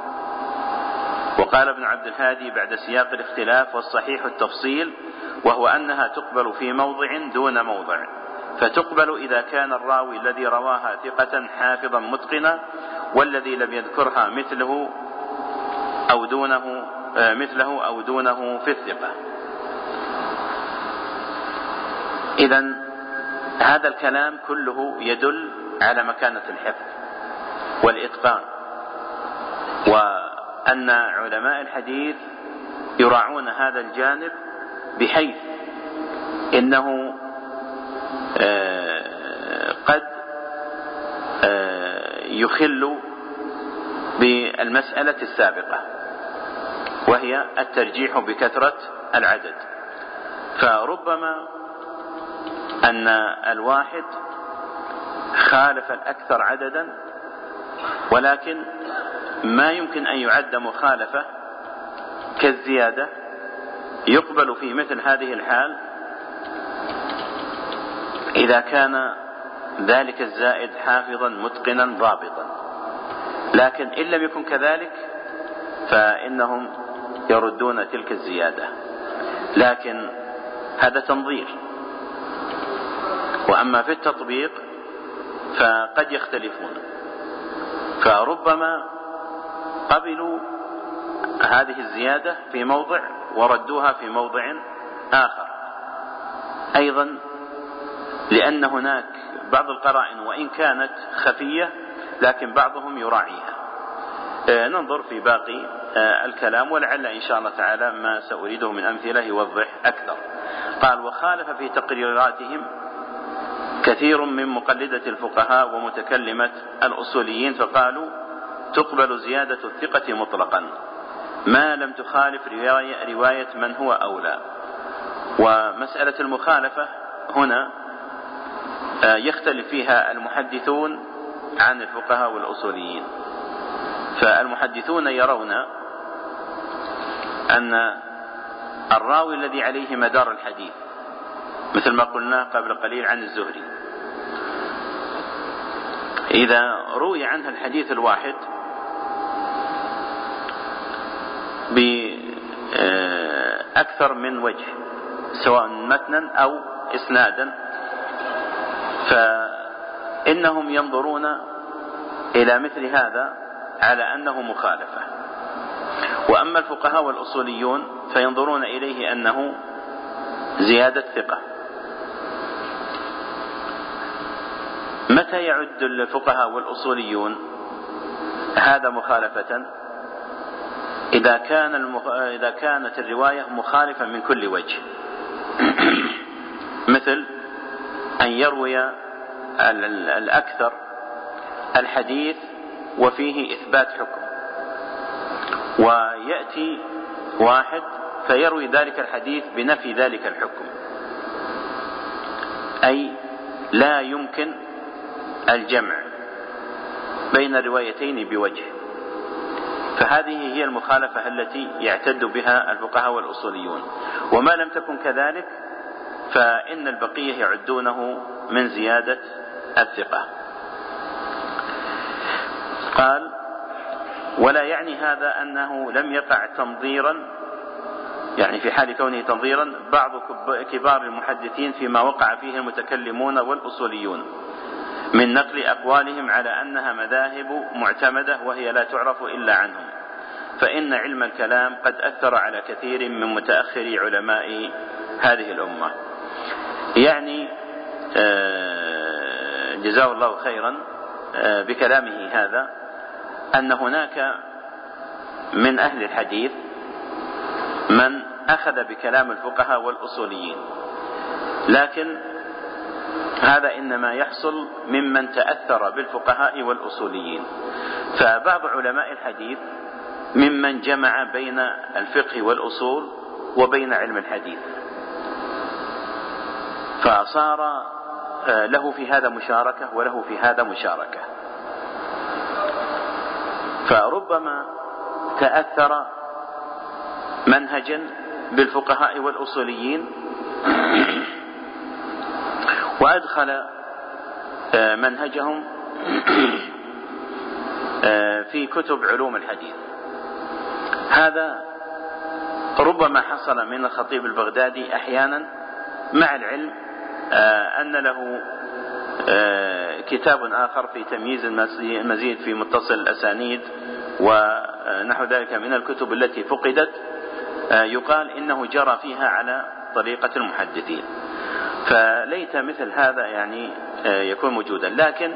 وقال ابن عبد الهادي بعد سياق الاختلاف: والصحيح التفصيل، وهو أنها تقبل في موضع دون موضع، فتقبل إذا كان الراوي الذي رواها ثقة حافظا متقنا، والذي لم يذكرها مثله أو دونه مثله أو دونه في الثقة. إذن هذا الكلام كله يدل على مكانة الحفظ والإتقان، وأن علماء الحديث يراعون هذا الجانب، بحيث إنه قد يخل بالمسألة السابقة، وهي الترجيح بكثرة العدد. فربما أن الواحد خالف الأكثر عددا، ولكن ما يمكن أن يعد مخالفة كالزيادة، يقبل في مثل هذه الحال إذا كان ذلك الزائد حافظا متقنا ضابطا. لكن إن لم يكن كذلك فإنهم يردون تلك الزيادة، لكن هذا تنظير. وأما في التطبيق فقد يختلفون، فربما قبلوا هذه الزيادة في موضع وردوها في موضع آخر، أيضا لأن هناك بعض القرائن وإن كانت خفية لكن بعضهم يراعيها. ننظر في باقي الكلام، ولعل إن شاء الله تعالى ما سأريده من أمثلة يوضح أكثر. قال: وخالف في تقريراتهم كثير من مقلدة الفقهاء ومتكلمة الأصوليين، فقالوا تقبل زيادة الثقة مطلقا ما لم تخالف رواية, رواية من هو أولى. ومسألة المخالفة هنا يختلف فيها المحدثون عن الفقهاء والأصوليين. فالمحدثون يرون أن الراوي الذي عليه مدار الحديث، مثل ما قلنا قبل قليل عن الزهري، إذا روي عنها الحديث الواحد بأكثر من وجه سواء متنا أو إسنادا، فإنهم ينظرون إلى مثل هذا على أنه مخالفة. وأما الفقهاء والأصوليون فينظرون إليه أنه زيادة ثقة. متى يعد الفقهاء والأصوليون هذا مخالفة؟ إذا كان المخ... إذا كانت الرواية مخالفة من كل وجه، مثل أن يروي الأكثر الحديث وفيه إثبات حكم، ويأتي واحد فيروي ذلك الحديث بنفي ذلك الحكم، أي لا يمكن الجمع بين الروايتين بوجه، فهذه هي المخالفة التي يعتد بها الفقهاء والأصوليون. وما لم تكن كذلك فإن البقية يعدونه من زيادة الثقة. قال: ولا يعني هذا أنه لم يقع تنظيرا، يعني في حال كونه تنظيرا، بعض كبار المحدثين فيما وقع فيه المتكلمون والأصوليون من نقل أقوالهم على أنها مذاهب معتمدة وهي لا تعرف إلا عنهم، فإن علم الكلام قد أثر على كثير من متأخري علماء هذه الأمة. يعني جزاه الله خيرا بكلامه هذا أن هناك من أهل الحديث من أخذ بكلام الفقهاء والأصوليين، لكن هذا إنما يحصل ممن تأثر بالفقهاء والأصوليين. فبعض علماء الحديث ممن جمع بين الفقه والأصول وبين علم الحديث، فصار له في هذا مشاركة وله في هذا مشاركة، فربما تأثر منهجا بالفقهاء والأصوليين وأدخل منهجهم في كتب علوم الحديث. هذا ربما حصل من الخطيب البغدادي أحيانا، مع العلم أن له كتاب آخر في تمييز المزيد في متصل الأسانيد ونحو ذلك من الكتب التي فقدت، يقال إنه جرى فيها على طريقة المحدثين، فليت مثل هذا يعني يكون موجودا. لكن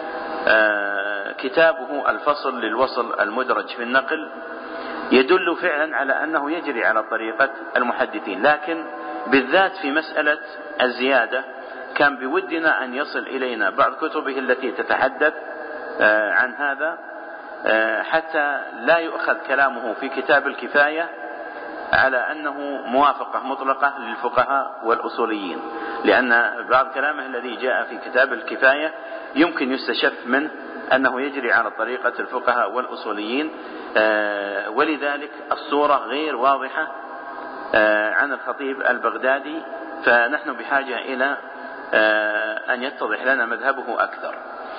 كتابه الفصل للوصل المدرج في النقل يدل فعلا على أنه يجري على طريقة المحدثين، لكن بالذات في مسألة الزيادة كان بودنا أن يصل إلينا بعض كتبه التي تتحدث عن هذا، حتى لا يؤخذ كلامه في كتاب الكفاية على أنه موافقة مطلقة للفقهاء والأصوليين، لأن بعض كلامه الذي جاء في كتاب الكفاية يمكن يستشف منه أنه يجري على طريقة الفقهاء والأصوليين، ولذلك الصورة غير واضحة عن الخطيب البغدادي، فنحن بحاجة إلى أن يتضح لنا مذهبه أكثر.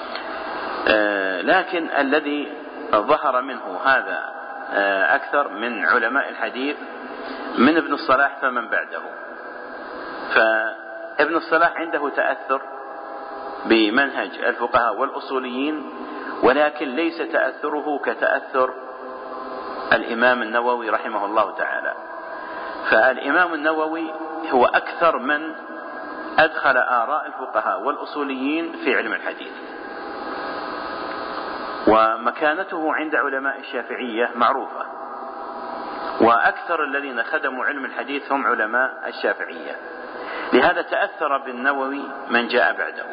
لكن الذي ظهر منه هذا أكثر من علماء الحديث من ابن الصلاح فمن بعده. فابن الصلاح عنده تأثر بمنهج الفقهاء والأصوليين، ولكن ليس تأثره كتأثر الإمام النووي رحمه الله تعالى. فالإمام النووي هو أكثر من أدخل آراء الفقهاء والأصوليين في علم الحديث، ومكانته عند علماء الشافعية معروفة، وأكثر الذين خدموا علم الحديث هم علماء الشافعية، لهذا تأثر بالنووي من جاء بعده،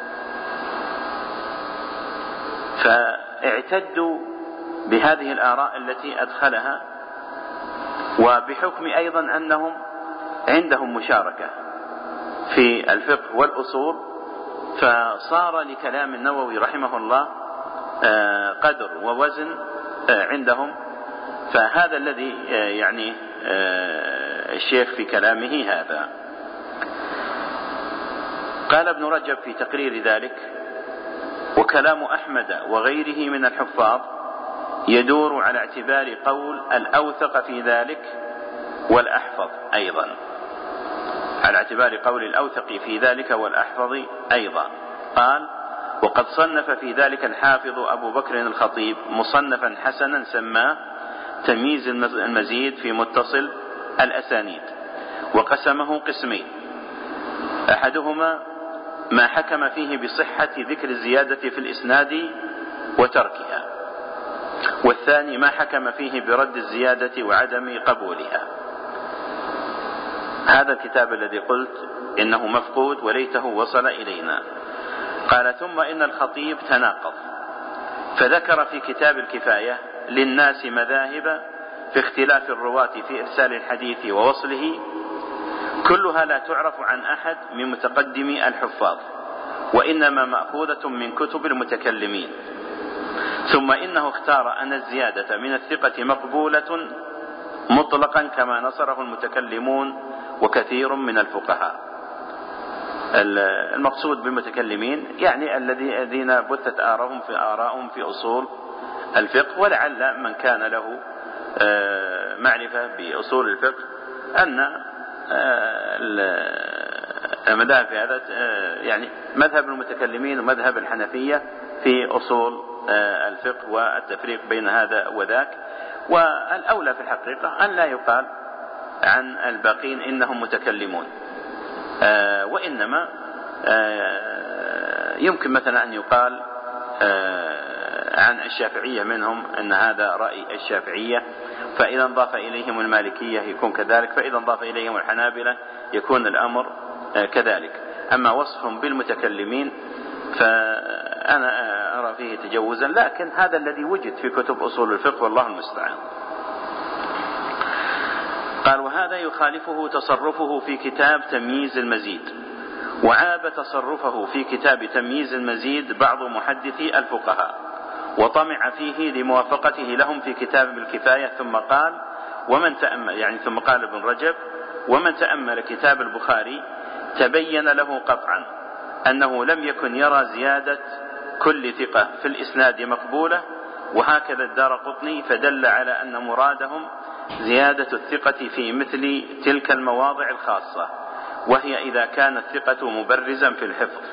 فاعتدوا بهذه الآراء التي أدخلها، وبحكم أيضا أنهم عندهم مشاركة في الفقه والأصول، فصار لكلام النووي رحمه الله قدر ووزن عندهم. فهذا الذي يعني الشيخ في كلامه هذا. قال ابن رجب في تقرير ذلك: وكلام أحمد وغيره من الحفاظ يدور على اعتبار قول الأوثق في ذلك والأحفظ أيضا، على اعتبار قول الأوثق في ذلك والأحفظ أيضا. قال: وقد صنف في ذلك الحافظ أبو بكر الخطيب مصنفا حسنا سماه تمييز المزيد في متصل الأسانيد، وقسمه قسمين: أحدهما ما حكم فيه بصحة ذكر الزيادة في الإسناد وتركها، والثاني ما حكم فيه برد الزيادة وعدم قبولها. هذا الكتاب الذي قلت إنه مفقود وليته وصل إلينا. قال: ثم إن الخطيب تناقض، فذكر في كتاب الكفاية للناس مذاهب في اختلاف الرواة في إرسال الحديث ووصله، كلها لا تعرف عن أحد من متقدمي الحفاظ، وإنما مأخوذة من كتب المتكلمين. ثم إنه اختار أن الزيادة من الثقة مقبولة مطلقا كما نصره المتكلمون وكثير من الفقهاء. المقصود بالمتكلمين يعني الذين بثت آراءهم في آراءهم في أصول الفقه، ولعل من كان له معرفة بأصول الفقه أن المذاهب في هذا يعني مذهب المتكلمين ومذهب الحنفية في أصول الفقه والتفريق بين هذا وذاك. والأولى في الحقيقة أن لا يقال عن الباقين إنهم متكلمون، وإنما يمكن مثلا أن يقال عن الشافعية منهم أن هذا رأي الشافعية، فإذا انضاف إليهم المالكية يكون كذلك، فإذا انضاف إليهم الحنابلة يكون الأمر كذلك. أما وصفهم بالمتكلمين فأنا أرى فيه تجوزا، لكن هذا الذي وجد في كتب أصول الفقه والله المستعان. قال: وهذا يخالفه تصرفه في كتاب تمييز المزيد، وعاب تصرفه في كتاب تمييز المزيد بعض محدثي الفقهاء، وطمع فيه لموافقته لهم في كتاب الكفاية. ثم قال: ومن تأمل يعني ثم قال ابن رجب: ومن تأمل كتاب البخاري تبين له قطعا أنه لم يكن يرى زيادة كل ثقة في الإسناد مقبولة، وهكذا الدارقطني، فدل على أن مرادهم زيادة الثقة في مثل تلك المواضع الخاصة، وهي إذا كان الثقة مبرزا في الحفظ.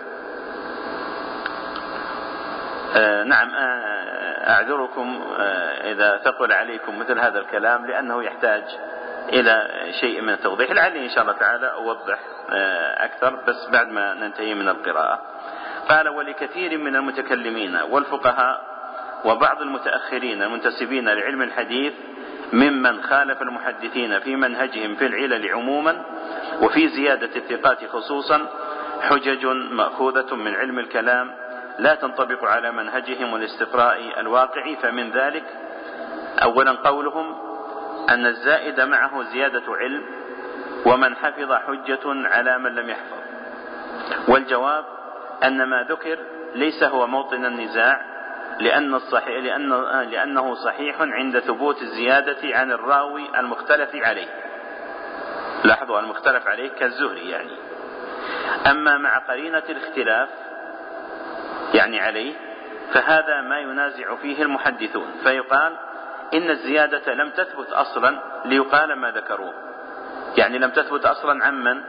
آه نعم، آه أعذركم آه إذا ثقل عليكم مثل هذا الكلام، لأنه يحتاج إلى شيء من التوضيح، لعلي إن شاء الله تعالى أوضح آه أكثر بس بعد ما ننتهي من القراءة. قال: ولكثير من المتكلمين والفقهاء وبعض المتأخرين المنتسبين لعلم الحديث ممن خالف المحدثين في منهجهم في العلل عموما وفي زيادة الثقات خصوصا حجج مأخوذة من علم الكلام لا تنطبق على منهجهم الاستقراء الواقعي. فمن ذلك أولا قولهم أن الزائد معه زيادة علم، ومن حفظ حجة على من لم يحفظ. والجواب أن ما ذكر ليس هو موطن النزاع، لأن الصحيح لأنه, لأنه صحيح عند ثبوت الزيادة عن الراوي المختلف عليه. لاحظوا المختلف عليه كالزهري يعني. أما مع قرينة الاختلاف يعني عليه فهذا ما ينازع فيه المحدثون، فيقال إن الزيادة لم تثبت أصلا ليقال ما ذكروه، يعني لم تثبت أصلا عن من؟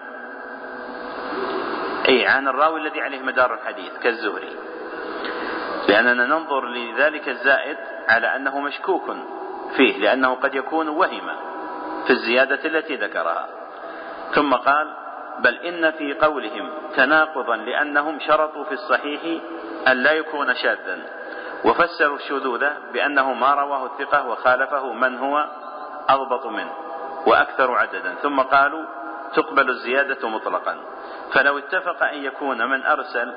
أي عن الراوي الذي عليه مدار الحديث كالزهري، لأننا ننظر لذلك الزائد على أنه مشكوك فيه، لأنه قد يكون وهم في الزيادة التي ذكرها. ثم قال: بل إن في قولهم تناقضا، لأنهم شرطوا في الصحيح أن لا يكون شاذا، وفسروا الشذوذ بأنه ما رواه الثقة وخالفه من هو أضبط منه وأكثر عددا. ثم قالوا: تقبل الزيادة مطلقا. فلو اتفق أن يكون من أرسل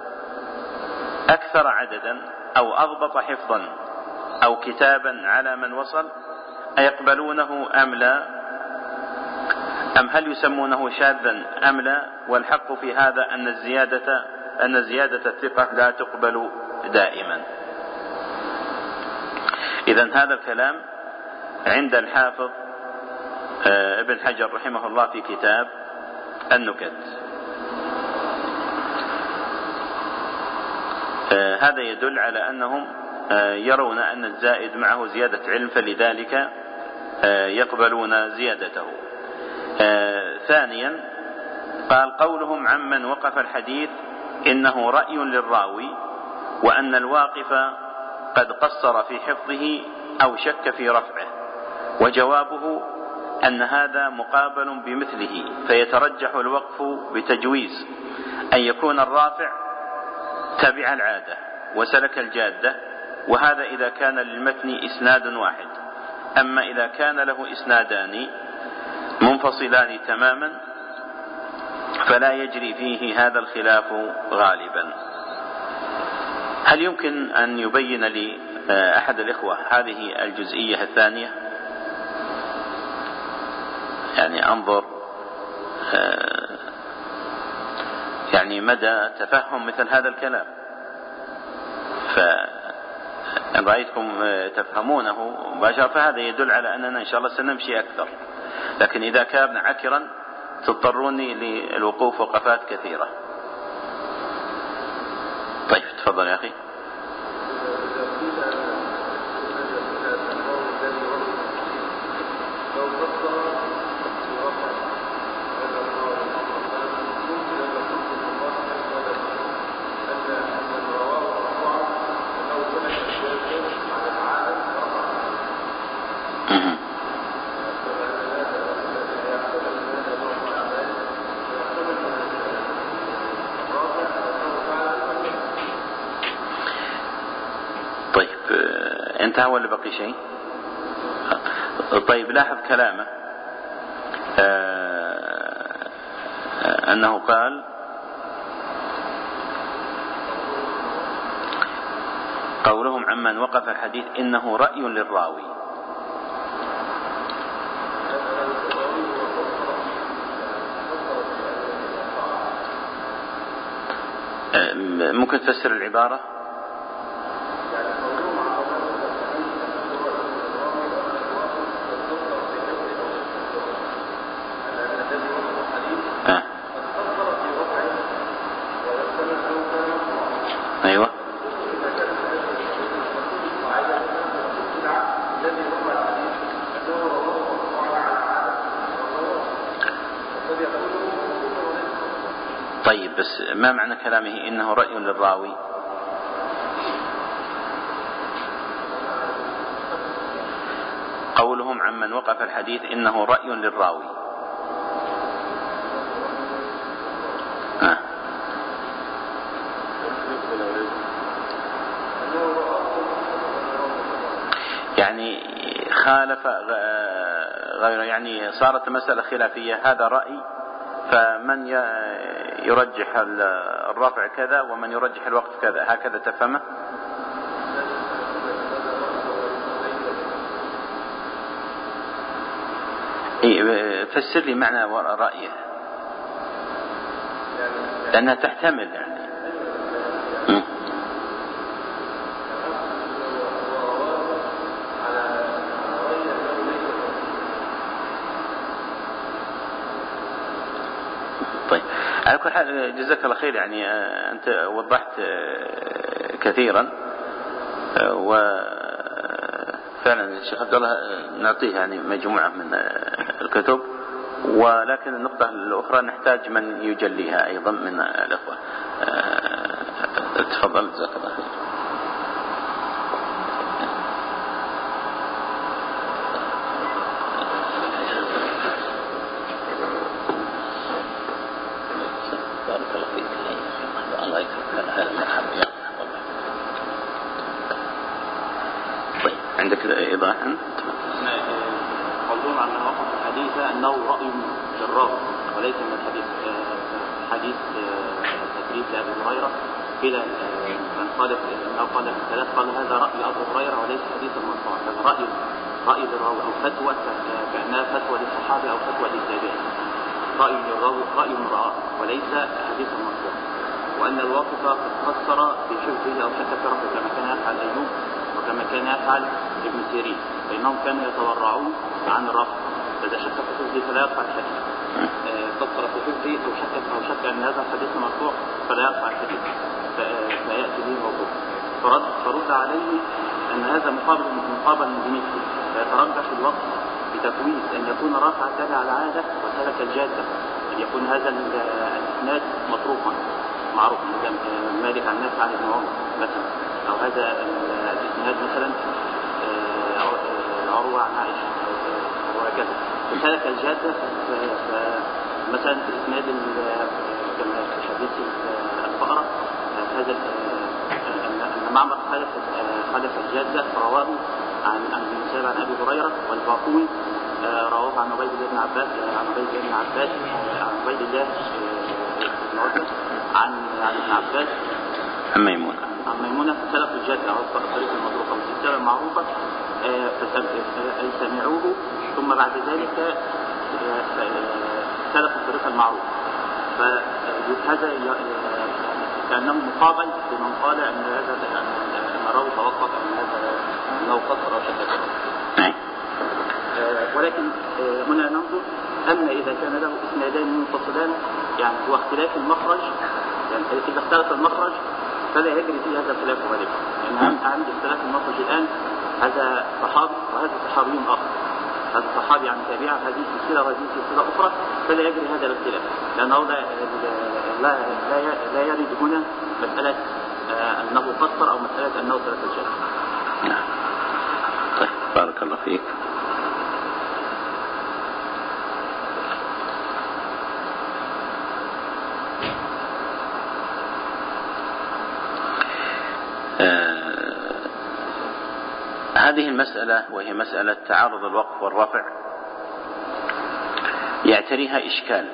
أكثر عددا أو أضبط حفظا أو كتابا على من وصل أيقبلونه أم لا؟ أم هل يسمونه شاذا أم لا؟ والحق في هذا أن الزيادة أن زيادة الثقة لا تقبل دائما. إذن هذا الكلام عند الحافظ ابن حجر رحمه الله في كتاب النكت. هذا يدل على أنهم يرون أن الزائد معه زيادة علم، فلذلك يقبلون زيادته. ثانيا قال: قولهم عمن وقف الحديث إنه رأي للراوي، وأن الواقف قد قصر في حفظه أو شك في رفعه. وجوابه أن هذا مقابل بمثله، فيترجح الوقف بتجويز أن يكون الرافع تبع العادة وسلك الجادة، وهذا إذا كان للمتن إسناد واحد. أما إذا كان له إسنادان منفصلان تماما فلا يجري فيه هذا الخلاف غالبا. هل يمكن أن يبين لي أحد الإخوة هذه الجزئية الثانية؟ يعني أنظر يعني مدى تفهم مثل هذا الكلام، فإن رأيتكم تفهمونه مباشرة فهذا يدل على أننا إن شاء الله سنمشي أكثر، لكن إذا كان عكرا تضطروني للوقوف وقفات كثيرة. طيب تفضل يا أخي. انتهى ولا بقي شيء؟ طيب لاحظ كلامه آه أنه قال: قولهم عمن وقف الحديث إنه رأي للراوي. آه ممكن تفسر العبارة؟ أيوة. طيب بس ما معنى كلامه إنه رأي للراوي؟ قولهم عمن وقف الحديث إنه رأي للراوي. آه. يعني خالف غير، يعني صارت مسألة خلافية، هذا رأي، فمن يرجح الرفع كذا ومن يرجح الوقف كذا، هكذا تفهمه؟ فسر لي معنى رأيه، لأنها تحتمل يعني. طيب على كل حال جزاك الله خير، يعني أنت وضحت كثيرا، وفعلا الشيخ عبد الله نعطيه يعني مجموعة من الكتب، ولكن النقطة الأخرى نحتاج من يجليها أيضا من الأخوة. تفضل جزاك الله خير. بارك الله فيك. الله يكرمك. هلا مرحبا. طيب عندك إيضاح أنت؟ قولون عن من وقف الحديث أنه رأي للراوي وليس من الحديث. حديث تدريس لأبي هريرة كلا من قال أنه قال في الثلاث قال هذا رأي أبي هريرة وليس حديث مرفوع، هذا رأي رأي للراوي أو فتوى كأنها فتوى للصحابي أو فتوى للتابعي. رأي للراوي رأي رأى وليس حديث مرفوع. وأن الواقف قد فسر في حفظه أو شك في رفعه كما كان يفعل أيوب وكما كان يفعل ابن سيرين، فإنهم كانوا يتورعون عن الرفع، فإذا شك في حفظه فلا يرفع الحديث. فسر في حفظه أو شك أو شك أن هذا الحديث مرفوع فلا يرفع الحديث، فيأتي به موضوع. فرد فرد عليه أن هذا مقابل مقابل بمثله، فيترجح الوقت بتفويض أن يكون رافع تابع العادة وسلك الجادة، أن يكون هذا الإسناد مطروقا معروف مثلا مالك عن نافع عن ابن عمر مثلا، أو هذا الإسناد مثلا عروة عن عائشة وهكذا، فسلك الجادة. فمثلا في إسناد كما في حديث الفقرة هذا أن معمر خالف خالف الجادة فرواه عن عن المسائب عن أبي هريرة، والباقوي رواه عن عبيد الله بن عباس عن عبيد الله بن عباس عن عبيد الله بن عتبة عن عن ابن عباس عن ميمونة عن ميمونة فسلك الجادة أو الطريق المطروقة والسلسلة المعروفة، أي سمعوه ثم بعد ذلك سلك الطريق المعروف. فهذا كأنه مقابل لمن قال أن هذا أن الراوي توقف أن هذا أنه قصر أو شك. ولكن هنا ننظر أما إذا كان له إسنادان منفصلان، يعني هو اختلاف المخرج، يعني إذا اختلف المخرج فلا يجري فيه هذا الخلاف غالبا، لأن عند اختلاف المخرج الآن هذا صحابي وهذا صحابي آخر، هذا صحابي عن تابعة هذه سلسلة وهذه سلسلة أخرى، فلا يجري هذا الاختلاف، لأنه لا لا لا, لا يرد هنا مسألة أنه قصر أو مسألة أنه ثلاث الجاد. طيب بارك الله فيك. آه هذه المسألة وهي مسألة تعارض الوقف والرفع يعتريها إشكال،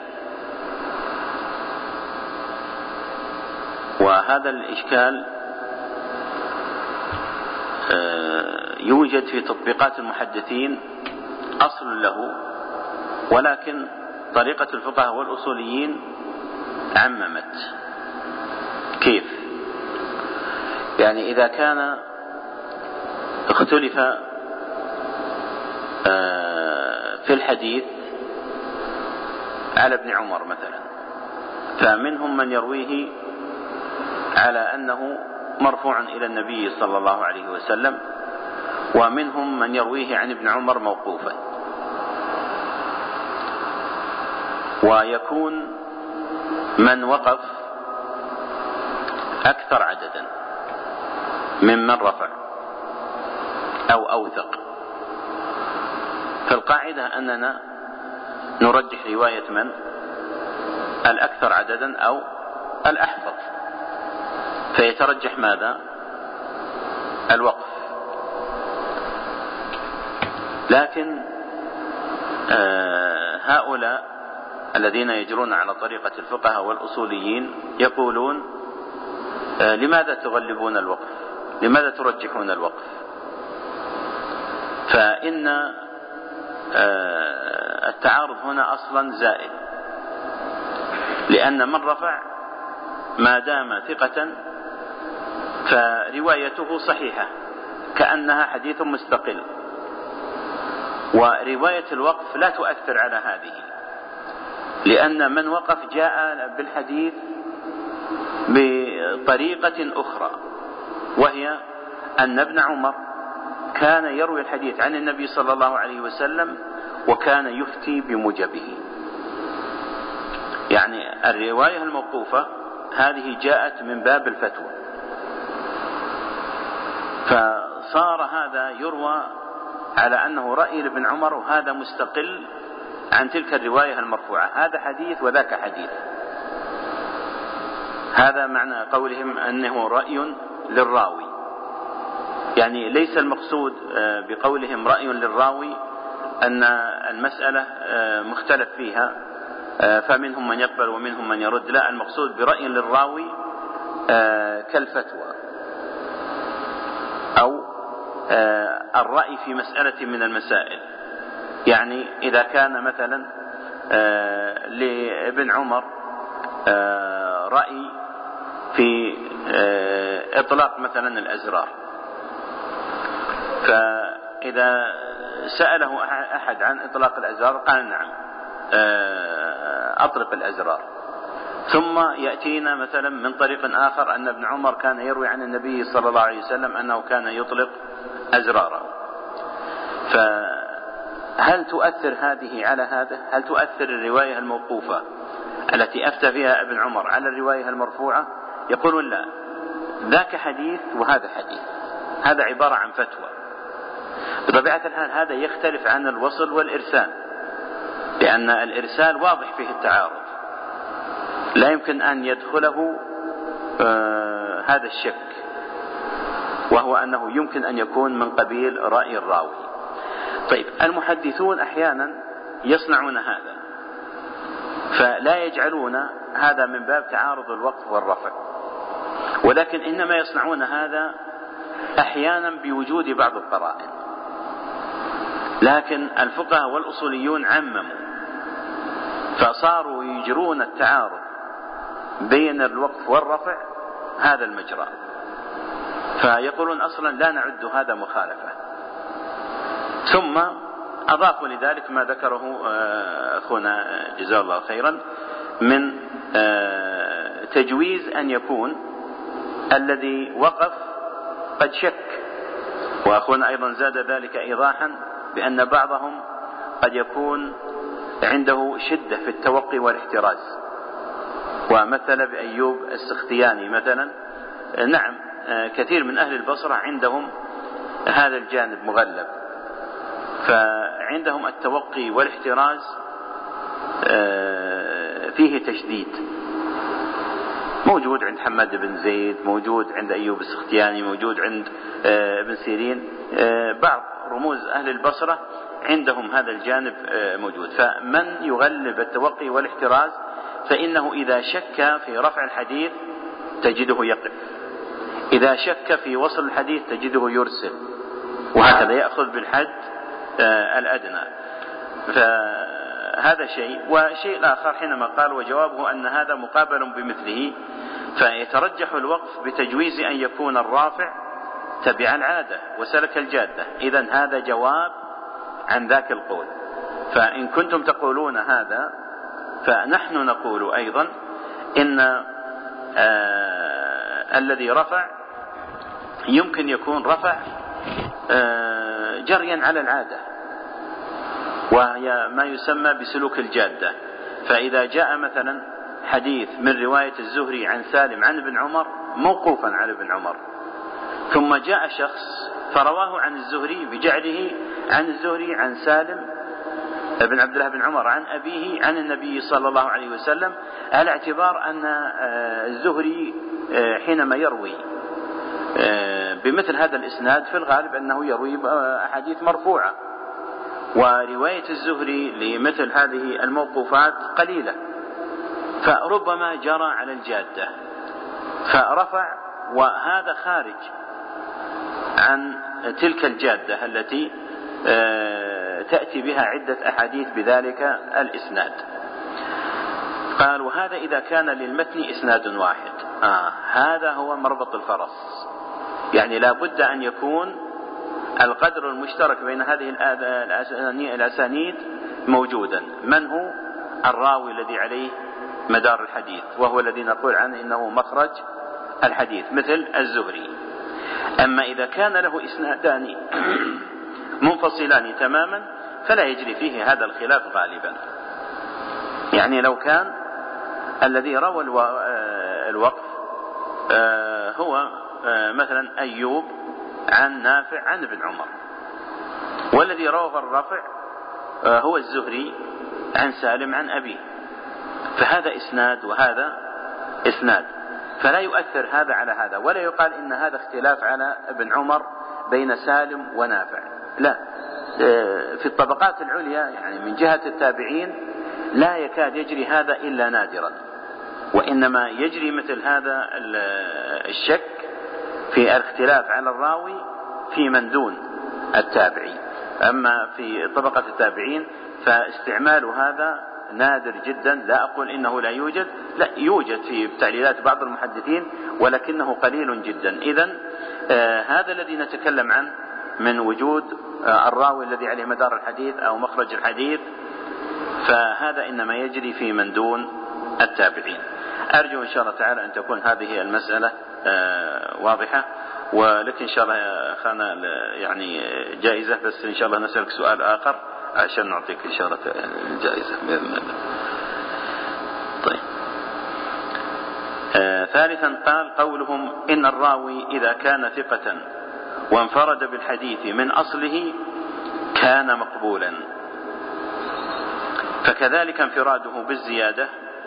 وهذا الإشكال آه يوجد في تطبيقات المحدثين أصل له، ولكن طريقة الفقهاء والأصوليين عممت. كيف؟ يعني إذا كان اختلف في الحديث على ابن عمر مثلا، فمنهم من يرويه على أنه مرفوع إلى النبي صلى الله عليه وسلم، ومنهم من يرويه عن ابن عمر موقوفا، ويكون من وقف أكثر عددا ممن رفع أو أوثق، فالقاعدة أننا نرجح رواية من الأكثر عددا أو الأحفظ، فيترجح ماذا؟ الوقف. لكن آه هؤلاء الذين يجرون على طريقة الفقهاء والأصوليين يقولون آه لماذا تغلبون الوقف؟ لماذا ترجحون الوقف؟ فإن آه التعارض هنا أصلا زائل، لأن من رفع ما دام ثقة فروايته صحيحة كأنها حديث مستقل، ورواية الوقف لا تؤثر على هذه، لأن من وقف جاء بالحديث بطريقة أخرى، وهي أن ابن عمر كان يروي الحديث عن النبي صلى الله عليه وسلم وكان يفتي بموجبه. يعني الرواية الموقوفة هذه جاءت من باب الفتوى، فصار هذا يروى على أنه رأي لابن عمر، وهذا مستقل عن تلك الرواية المرفوعة، هذا حديث وذاك حديث. هذا معنى قولهم أنه رأي للراوي، يعني ليس المقصود بقولهم رأي للراوي أن المسألة مختلف فيها فمنهم من يقبل ومنهم من يرد، لا، المقصود برأي للراوي كالفتوى أو الرأي في مسألة من المسائل. يعني إذا كان مثلا لابن عمر رأي في إطلاق مثلا الأزرار، فإذا سأله أحد عن إطلاق الأزرار قال نعم أطلق الأزرار، ثم يأتينا مثلا من طريق آخر أن ابن عمر كان يروي عن النبي صلى الله عليه وسلم أنه كان يطلق أزراره، فهل تؤثر هذه على هذا؟ هل تؤثر الرواية الموقوفة التي أفتى فيها ابن عمر على الرواية المرفوعة؟ يقولون لا، ذاك حديث وهذا حديث، هذا عبارة عن فتوى. بطبيعة الحال هذا يختلف عن الوصل والإرسال، لأن الإرسال واضح فيه التعارض، لا يمكن أن يدخله آه هذا الشك، وهو أنه يمكن أن يكون من قبيل رأي الراوي. طيب، المحدثون أحيانا يصنعون هذا، فلا يجعلون هذا من باب تعارض الوقف والرفع، ولكن إنما يصنعون هذا أحيانا بوجود بعض القرائن. لكن الفقهاء والأصوليون عمموا، فصاروا يجرون التعارض بين الوقف والرفع هذا المجرى، فيقولون أصلا لا نعد هذا مخالفة. ثم أضافوا لذلك ما ذكره أخونا جزاه الله خيرا من تجويز أن يكون الذي وقف قد شك، وأخونا أيضا زاد ذلك إيضاحا بأن بعضهم قد يكون عنده شدة في التوقي والاحتراز، ومثل بأيوب السختياني مثلا. نعم، كثير من أهل البصرة عندهم هذا الجانب مغلب، فعندهم التوقي والاحتراز فيه تشديد، موجود عند حماد بن زيد، موجود عند أيوب السختياني، موجود عند ابن سيرين، بعض رموز أهل البصرة عندهم هذا الجانب موجود. فمن يغلب التوقي والاحتراز فإنه إذا شك في رفع الحديث تجده يقف، إذا شك في وصل الحديث تجده يرسل، وهكذا يأخذ بالحد الأدنى. فهذا شيء. وشيء آخر حينما قال وجوابه أن هذا مقابل بمثله، فيترجح الوقف بتجويز أن يكون الرافع تبع العادة وسلك الجادة. إذن هذا جواب عن ذاك القول. فإن كنتم تقولون هذا فنحن نقول أيضا إن آه الذي رفع يمكن يكون رفع آه جريا على العادة، وهي ما يسمى بسلوك الجادة. فإذا جاء مثلا حديث من رواية الزهري عن سالم عن ابن عمر موقوفا على ابن عمر، ثم جاء شخص فرواه عن الزهري بجعله عن الزهري عن سالم ابن عبد الله بن عمر عن أبيه عن النبي صلى الله عليه وسلم، على اعتبار أن الزهري حينما يروي بمثل هذا الإسناد في الغالب أنه يروي أحاديث مرفوعة، ورواية الزهري لمثل هذه الموقوفات قليلة، فربما جرى على الجادة فرفع، وهذا خارج عن تلك الجادة التي تأتي بها عدة أحاديث بذلك الإسناد. قال: وهذا إذا كان للمتن إسناد واحد. آه هذا هو مربط الفرس، يعني لا بد أن يكون القدر المشترك بين هذه الأسانيد موجودا. من هو الراوي الذي عليه مدار الحديث، وهو الذي نقول عنه إنه مخرج الحديث مثل الزهري. أما إذا كان له إسنادان منفصلان تماما فلا يجري فيه هذا الخلاف غالبا. يعني لو كان الذي روى الوقف هو مثلا أيوب عن نافع عن ابن عمر، والذي روى الرفع هو الزهري عن سالم عن أبيه، فهذا إسناد وهذا إسناد، فلا يؤثر هذا على هذا، ولا يقال إن هذا اختلاف على ابن عمر بين سالم ونافع. لا، في الطبقات العليا يعني من جهة التابعين لا يكاد يجري هذا إلا نادرا، وإنما يجري مثل هذا الشك في الاختلاف على الراوي في من دون التابعي. أما في طبقة التابعين فاستعمال هذا نادر جدا، لا أقول إنه لا يوجد، لا يوجد في تعليلات بعض المحدثين ولكنه قليل جدا. إذن آه هذا الذي نتكلم عنه من وجود آه الراوي الذي عليه مدار الحديث أو مخرج الحديث، فهذا إنما يجري في من دون التابعين. أرجو إن شاء الله تعالى أن تكون هذه المسألة آه واضحة، ولكن إن شاء الله يا أخانا يعني جائزة، بس إن شاء الله نسألك سؤال آخر عشان نعطيك إشارة الجائزة بإذن الله. طيب. آه ثالثا قال: قولهم إن الراوي إذا كان ثقة وانفرد بالحديث من أصله كان مقبولا، فكذلك انفراده بالزيادة،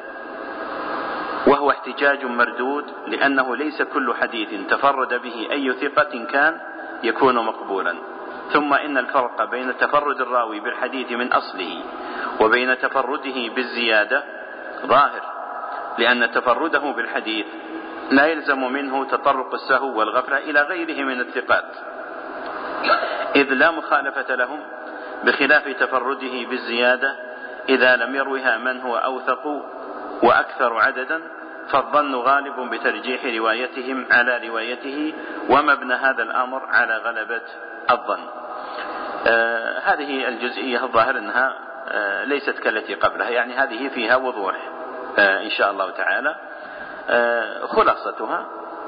وهو احتجاج مردود، لأنه ليس كل حديث تفرد به أي ثقة كان يكون مقبولا. ثم إن الفرق بين تفرد الراوي بالحديث من أصله وبين تفرده بالزيادة ظاهر، لأن تفرده بالحديث لا يلزم منه تطرق السهو والغفلة إلى غيره من الثقات، إذ لا مخالفة لهم، بخلاف تفرده بالزيادة إذا لم يروها من هو أوثق وأكثر عددا، فالظن غالب بترجيح روايتهم على روايته، ومبنى هذا الأمر على غلبة الظن. آه هذه الجزئية الظاهر أنها آه ليست كالتي قبلها، يعني هذه فيها وضوح آه إن شاء الله تعالى. آه خلاصتها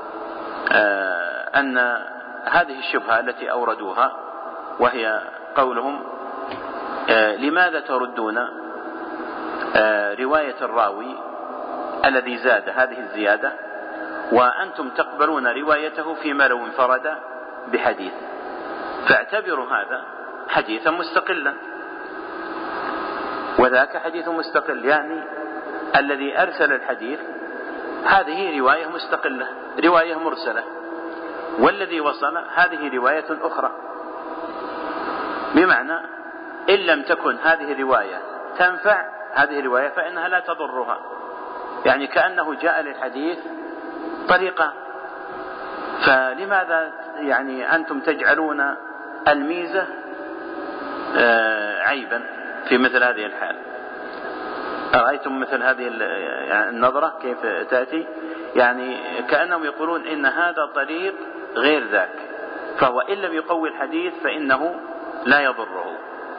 آه أن هذه الشبهة التي أوردوها، وهي قولهم آه لماذا تردون آه رواية الراوي الذي زاد هذه الزيادة وأنتم تقبلون روايته فيما لو انفرد بحديث، فاعتبروا هذا حديثا مستقلا وذاك حديث مستقل، يعني الذي أرسل الحديث هذه رواية مستقلة، رواية مرسلة، والذي وصل هذه رواية أخرى، بمعنى إن لم تكن هذه الرواية تنفع هذه الرواية فإنها لا تضرها، يعني كأنه جاء للحديث طريقة. فلماذا يعني أنتم تجعلون الميزة عيبا في مثل هذه الحال؟ رأيتم مثل هذه النظرة كيف تأتي؟ يعني كأنهم يقولون إن هذا طريق غير ذاك، فهو إن لم يقوي الحديث فإنه لا يضره.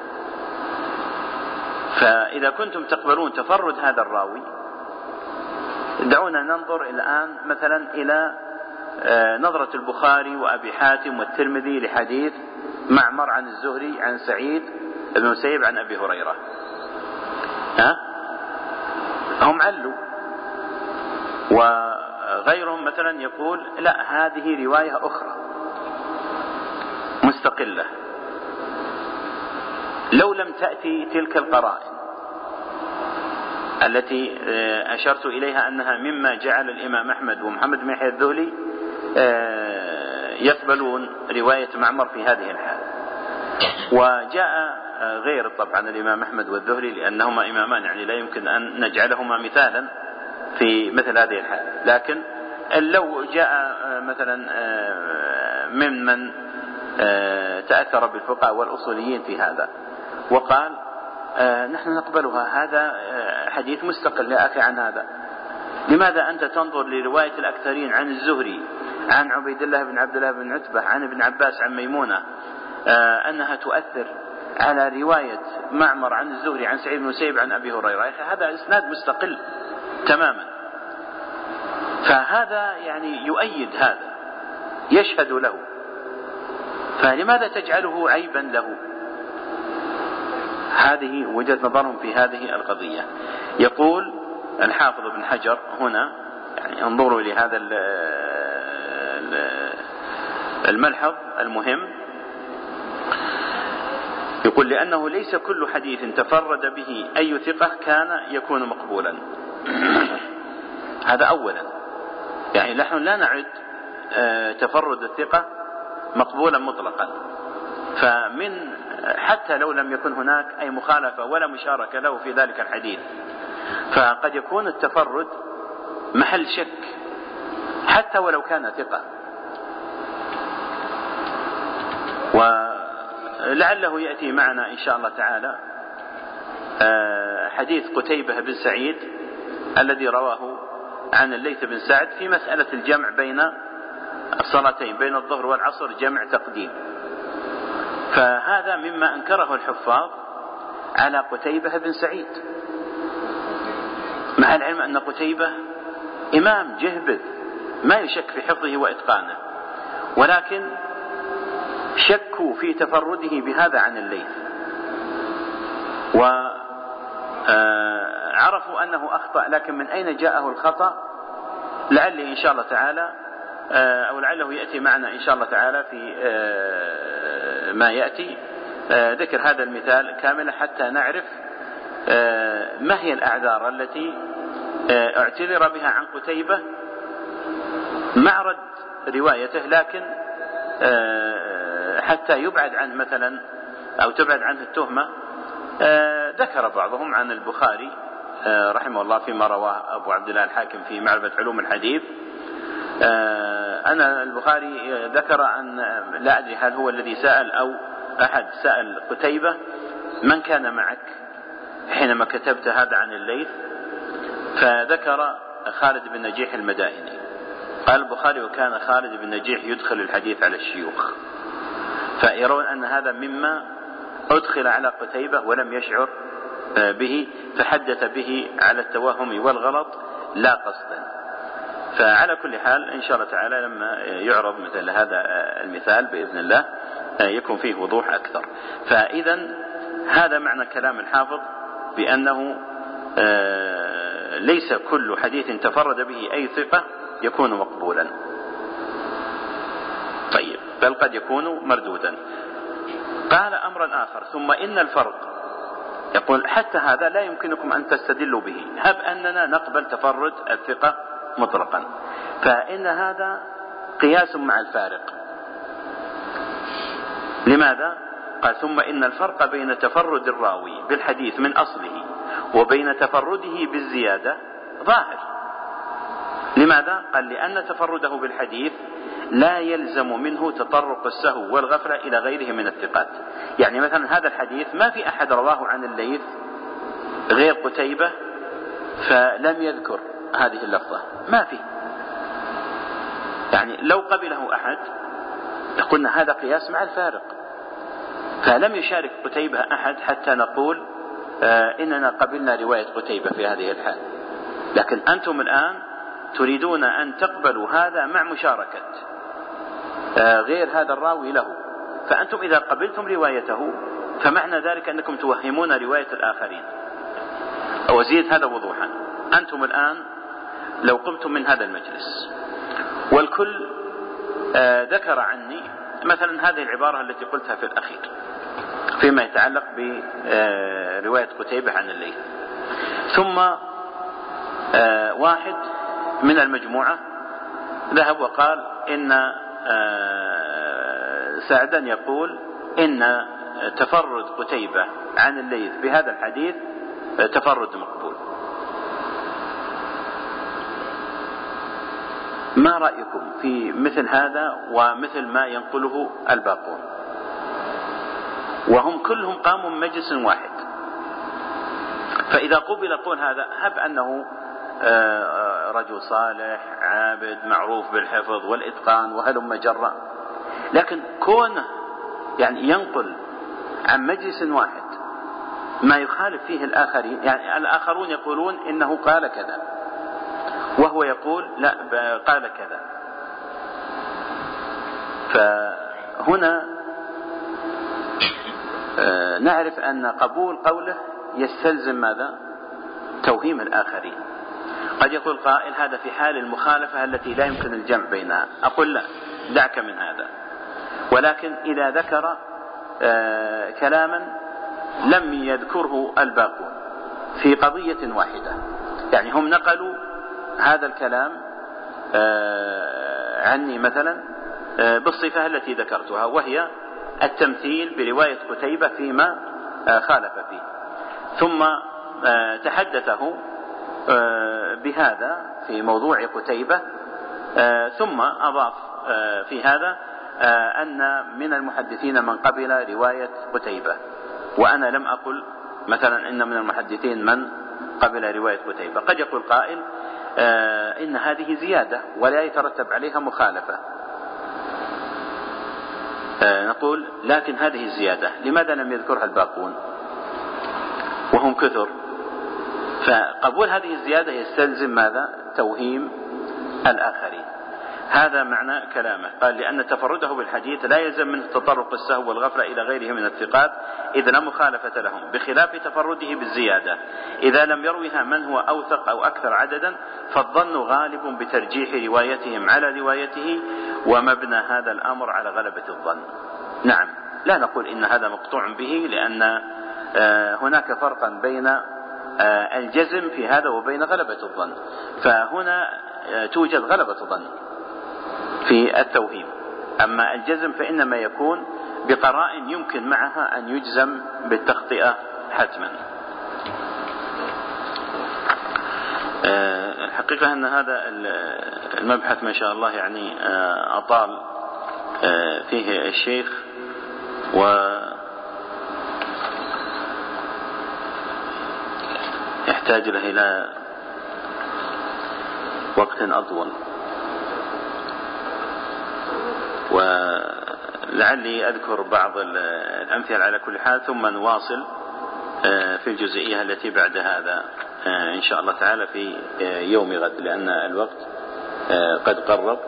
فإذا كنتم تقبلون تفرد هذا الراوي، دعونا ننظر الآن مثلا إلى نظرة البخاري وأبي حاتم والترمذي لحديث معمر عن الزهري عن سعيد بن المسيب عن أبي هريرة. ها؟ هم علوا وغيرهم مثلا يقول لا، هذه رواية أخرى مستقلة لو لم تأتي تلك القرائن التي أشرت إليها أنها مما جعل الإمام أحمد ومحمد بن يحيى الذهلي يقبلون رواية معمر في هذه الحال. وجاء غير طبعا الإمام أحمد والذهلي لأنهما إمامان، يعني لا يمكن أن نجعلهما مثالا في مثل هذه الحال، لكن لو جاء مثلا ممن تأثر بالفقهاء والأصوليين في هذا وقال نحن نقبلها، هذا حديث مستقل لا أخي عن هذا، لماذا أنت تنظر لرواية الأكثرين عن الزهري عن عبيد الله بن عبد الله بن عتبة عن ابن عباس عن ميمونة أنها تؤثر على رواية معمر عن الزهري عن سعيد بن المسيب عن أبي هريرة؟ هذا إسناد مستقل تماما. فهذا يعني يؤيد هذا، يشهد له، فلماذا تجعله عيبا له؟ هذه وجهة نظرهم في هذه القضية. يقول الحافظ ابن حجر هنا، يعني انظروا لهذا الملحظ المهم، يقول لأنه ليس كل حديث تفرد به أي ثقة كان يكون مقبولا. هذا أولا، يعني نحن لا نعد تفرد الثقة مقبولا مطلقا، فمن حتى لو لم يكن هناك أي مخالفة ولا مشاركة له في ذلك الحديث، فقد يكون التفرد محل شك حتى ولو كان ثقة. ولعله يأتي معنا إن شاء الله تعالى حديث قتيبة بن سعيد الذي رواه عن الليث بن سعد في مسألة الجمع بين الصلاتين بين الظهر والعصر، جمع تقديم. فهذا مما أنكره الحفاظ على قتيبة بن سعيد، مع العلم أن قتيبة إمام جهبذ ما يشك في حفظه وإتقانه، ولكن شكوا في تفرده بهذا عن الليث، وعرفوا أنه أخطأ، لكن من أين جاءه الخطأ لعلي إن شاء الله تعالى أو لعله يأتي معنا إن شاء الله تعالى في ما يأتي ذكر هذا المثال كاملا حتى نعرف ما هي الأعذار التي اعتذر بها عن قتيبة مع رد روايته، لكن حتى يبعد عن مثلا أو تبعد عنه التهمة. ذكر بعضهم عن البخاري رحمه الله فيما رواه أبو عبد الله الحاكم في معرفة علوم الحديث، أن البخاري ذكر عن لا أدري هل هو الذي سأل أو أحد سأل قتيبة من كان معك حينما كتبت هذا عن الليث، فذكر خالد بن نجيح المدائني. قال البخاري وكان خالد بن نجيح يدخل الحديث على الشيوخ، فيرون أن هذا مما أدخل على قتيبة ولم يشعر به، فحدث به على التوهم والغلط لا قصدا. فعلى كل حال إن شاء الله تعالى لما يعرض مثل هذا المثال بإذن الله يكون فيه وضوح أكثر. فإذا هذا معنى كلام الحافظ بأنه ليس كل حديث تفرد به أي ثقة يكون مقبولا، طيب بل قد يكون مردودا. قال أمرا آخر ثم إن الفرق، يقول حتى هذا لا يمكنكم أن تستدلوا به، هب أننا نقبل تفرد الثقة مطلقا، فإن هذا قياس مع الفارق. لماذا؟ قال ثم إن الفرق بين تفرد الراوي بالحديث من أصله وبين تفرده بالزيادة ظاهر. لماذا؟ قال لأن تفرده بالحديث لا يلزم منه تطرق السهو والغفلة إلى غيره من الثقات. يعني مثلا هذا الحديث ما في أحد رواه عن الليث غير قتيبة فلم يذكر هذه اللفظة، ما في. يعني لو قبله أحد قلنا هذا قياس مع الفارق، فلم يشارك قتيبة أحد حتى نقول آه إننا قبلنا رواية قتيبة في هذه الحال. لكن أنتم الآن تريدون أن تقبلوا هذا مع مشاركة آه غير هذا الراوي له، فأنتم إذا قبلتم روايته فمعنى ذلك أنكم توهمون رواية الآخرين. وزيد هذا وضوحا، أنتم الآن لو قمت من هذا المجلس والكل آه ذكر عني مثلا هذه العبارة التي قلتها في الأخير فيما يتعلق برواية قتيبة عن الليث، ثم آه واحد من المجموعة ذهب وقال إن آه سعدا يقول إن تفرد قتيبة عن الليث بهذا الحديث تفرد مقبول. ما رأيكم في مثل هذا ومثل ما ينقله الباقون؟ وهم كلهم قاموا من مجلس واحد. فإذا قبل قول هذا هب أنه رجل صالح عابد معروف بالحفظ والإتقان وهلم جرا، لكن كونه يعني ينقل عن مجلس واحد ما يخالف فيه الآخرين، يعني الآخرون يقولون إنه قال كذا وهو يقول لا قال كذا، فهنا نعرف أن قبول قوله يستلزم ماذا؟ توهيم الآخرين. قد يقول قائل هذا في حال المخالفة التي لا يمكن الجمع بينها، أقول لا، دعك من هذا. ولكن إذا ذكر آه كلاما لم يذكره الباقون في قضية واحدة، يعني هم نقلوا هذا الكلام آه عني مثلا آه بالصفة التي ذكرتها وهي التمثيل برواية قتيبة فيما آه خالف فيه، ثم آه تحدثه آه بهذا في موضوع قتيبة، آه ثم أضاف آه في هذا آه أن من المحدثين من قبل رواية قتيبة، وأنا لم أقل مثلا إن من المحدثين من قبل رواية قتيبة. قد يقول قائل آه إن هذه زيادة ولا يترتب عليها مخالفة، آه نقول لكن هذه الزيادة لماذا لم يذكرها الباقون وهم كثر؟ فقبول هذه الزيادة يستلزم ماذا؟ توهيم الآخرين. هذا معنى كلامه. قال لأن تفرده بالحديث لا يلزم منه تطرق السهو والغفلة إلى غيره من الثقات إذ لا مخالفة لهم، بخلاف تفرده بالزيادة إذا لم يروها من هو أوثق أو أكثر عددا، فالظن غالب بترجيح روايتهم على روايته، ومبنى هذا الأمر على غلبة الظن. نعم، لا نقول إن هذا مقطوع به، لأن هناك فرقا بين الجزم في هذا وبين غلبة الظن، فهنا توجد غلبة ظن في التوهيم، أما الجزم فإنما يكون بقرائن يمكن معها أن يجزم بالتخطئة حتما. الحقيقة أن هذا المبحث ما شاء الله يعني أطال فيه الشيخ، و يحتاج له إلى وقت أطول، ولعلي أذكر بعض الأمثلة على كل حال ثم نواصل في الجزئية التي بعد هذا إن شاء الله تعالى في يوم غد، لأن الوقت قد قرب.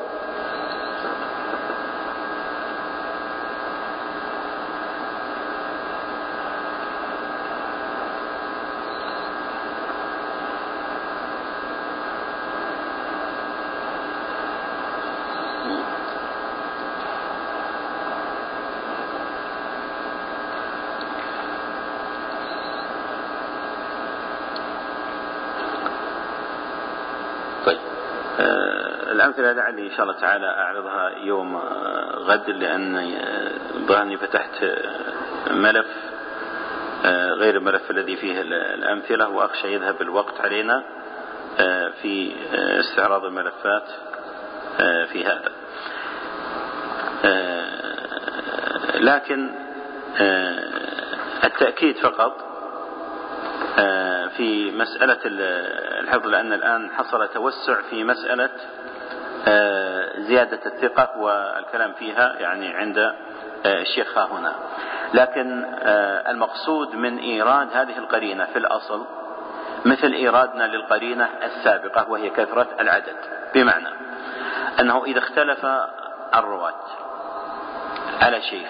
الأمثلة لعلي إن شاء الله تعالى أعرضها يوم غد، لأن ظهرني فتحت ملف غير الملف الذي فيه الأمثلة، وأخشى يذهب الوقت علينا في استعراض الملفات في هذا. لكن التأكيد فقط في مسألة الحفظ، لأن الآن حصل توسع في مسألة زيادة الثقة والكلام فيها يعني عند الشيخ هنا، لكن المقصود من إيراد هذه القرينة في الأصل مثل إيرادنا للقرينة السابقة وهي كثرة العدد، بمعنى أنه إذا اختلف الرواة على شيخ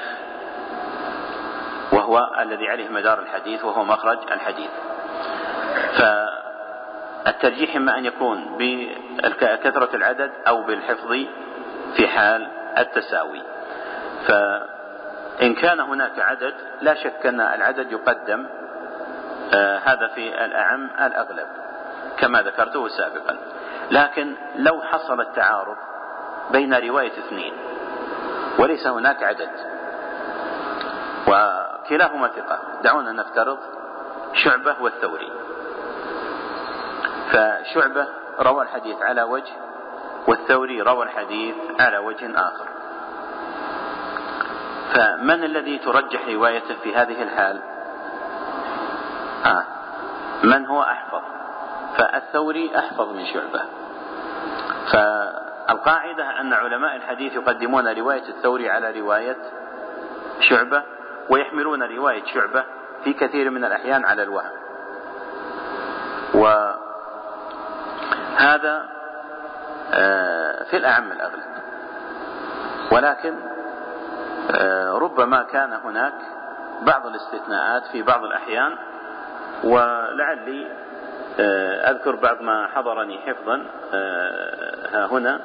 وهو الذي عليه مدار الحديث وهو مخرج الحديث، والترجيح إما أن يكون بكثرة العدد أو بالحفظ في حال التساوي. فإن كان هناك عدد لا شك أن العدد يقدم، آه هذا في الأعم الأغلب كما ذكرته سابقا. لكن لو حصل التعارض بين رواية اثنين وليس هناك عدد وكلاهما ثقة، دعونا نفترض شعبة والثوري، فشعبة روى الحديث على وجه والثوري روى الحديث على وجه آخر، فمن الذي ترجح روايته في هذه الحال؟ آه. من هو أحفظ؟ فالثوري أحفظ من شعبة. فالقاعدة أن علماء الحديث يقدمون رواية الثوري على رواية شعبة، ويحملون رواية شعبة في كثير من الأحيان على الوهم، وهذا في الأعم الأغلب. ولكن ربما كان هناك بعض الاستثناءات في بعض الأحيان، ولعلي أذكر بعض ما حضرني حفظا ها هنا.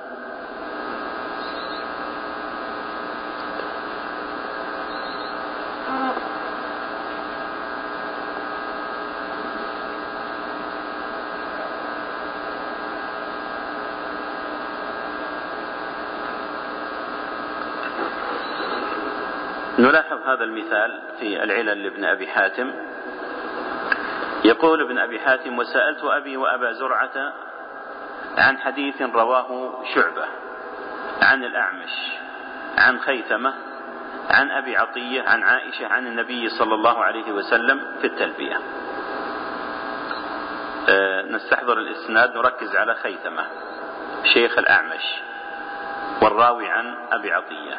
نلاحظ هذا المثال في العلل لابن أبي حاتم. يقول ابن أبي حاتم: وسألت أبي وأبا زرعة عن حديث رواه شعبة عن الأعمش عن خيثمة عن أبي عطية عن عائشة عن النبي صلى الله عليه وسلم في التلبية. أه نستحضر الإسناد، نركز على خيثمة شيخ الأعمش والراوي عن أبي عطية.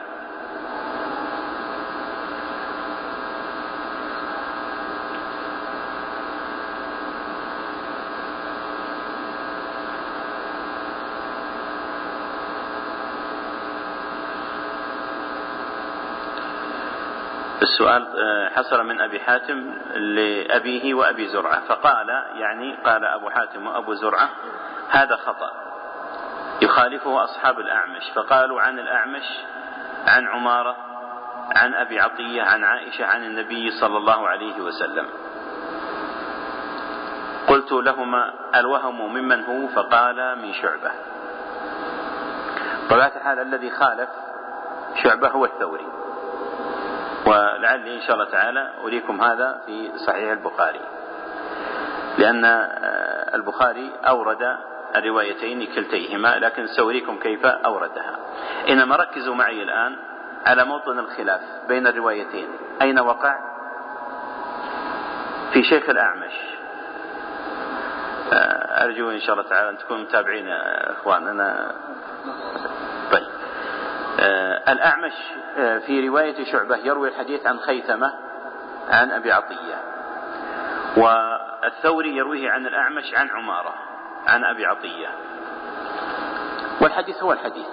السؤال حصل من أبي حاتم لأبيه وأبي زرعة، فقال يعني قال أبو حاتم وأبو زرعة هذا خطأ يخالفه أصحاب الأعمش، فقالوا عن الأعمش عن عمارة عن أبي عطية عن عائشة عن النبي صلى الله عليه وسلم. قلت لهما الوهم ممن هو؟ فقال من شعبة. بطبيعة الحال الذي خالف شعبة هو الثوري، ولعلي إن شاء الله تعالى أريكم هذا في صحيح البخاري، لأن البخاري أورد الروايتين كلتيهما، لكن سأريكم كيف أوردها. إنما ركزوا معي الآن على موطن الخلاف بين الروايتين. أين وقع؟ في شيخ الأعمش. أرجو إن شاء الله تعالى أن تكونوا متابعين يا أخواننا. طيب، الأعمش في رواية شعبة يروي الحديث عن خيثمة عن أبي عطية، والثوري يرويه عن الأعمش عن عمارة عن أبي عطية، والحديث هو الحديث.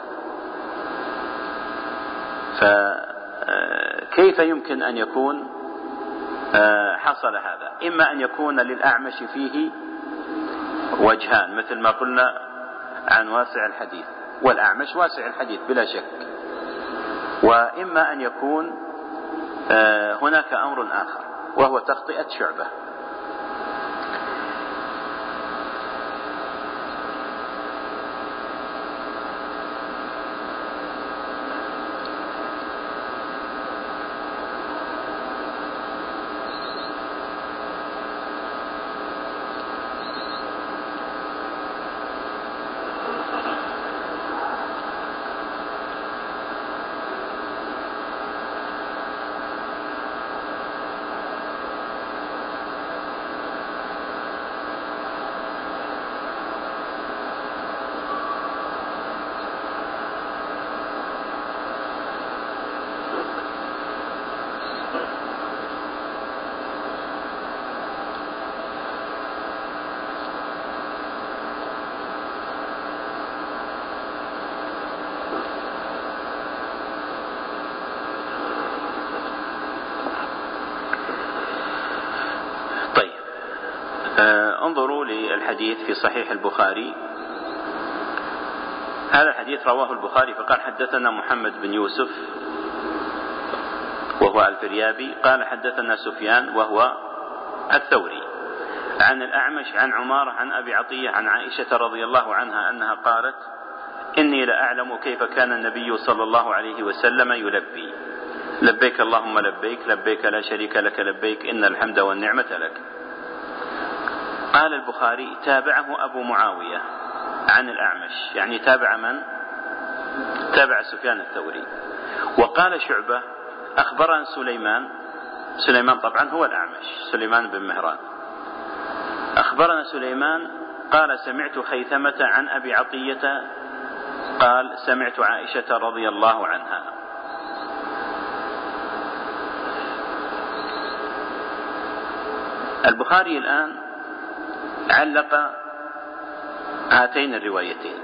فكيف يمكن أن يكون حصل هذا؟ إما أن يكون للأعمش فيه وجهان مثل ما قلنا عن واسع الحديث، والأعمش واسع الحديث بلا شك، وإما أن يكون هناك أمر آخر وهو تخطئة شعبة. انظروا للحديث في صحيح البخاري. هذا الحديث رواه البخاري فقال حدثنا محمد بن يوسف وهو الفريابي قال حدثنا سفيان وهو الثوري عن الأعمش عن عمارة عن أبي عطية عن عائشة رضي الله عنها أنها قالت إني لأعلم كيف كان النبي صلى الله عليه وسلم يلبي لبيك اللهم لبيك لبيك لا شريك لك لبيك إن الحمد والنعمة لك. قال البخاري تابعه أبو معاوية عن الأعمش يعني تابع من؟ تابع سفيان الثوري. وقال شعبة أخبرنا سليمان سليمان طبعا هو الأعمش سليمان بن مهران أخبرنا سليمان قال سمعت خيثمة عن أبي عطية قال سمعت عائشة رضي الله عنها. البخاري الآن علق هاتين الروايتين.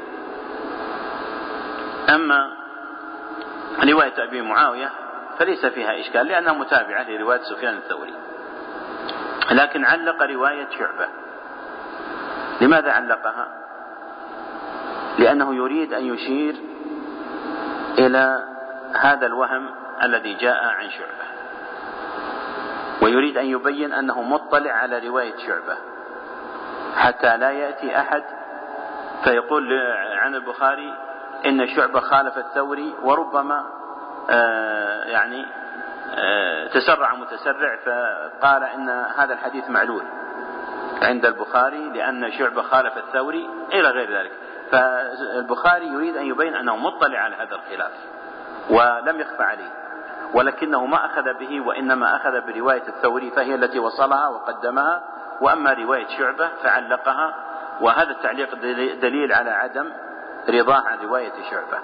أما رواية أبي معاوية فليس فيها إشكال لأنها متابعة لرواية سفيان الثوري، لكن علق رواية شعبة. لماذا علقها؟ لأنه يريد أن يشير إلى هذا الوهم الذي جاء عن شعبة، ويريد أن يبين أنه مطلع على رواية شعبة حتى لا يأتي أحد فيقول عن البخاري إن شعبة خالف الثوري وربما آه يعني آه تسرع متسرع فقال إن هذا الحديث معلول عند البخاري لأن شعبة خالف الثوري إلى غير ذلك. فالبخاري يريد أن يبين أنه مطلع على هذا الخلاف ولم يخفى عليه، ولكنه ما أخذ به وإنما أخذ برواية الثوري فهي التي وصلها وقدمها، وأما رواية شعبة فعلقها، وهذا التعليق دليل على عدم رضاه عن رواية شعبة.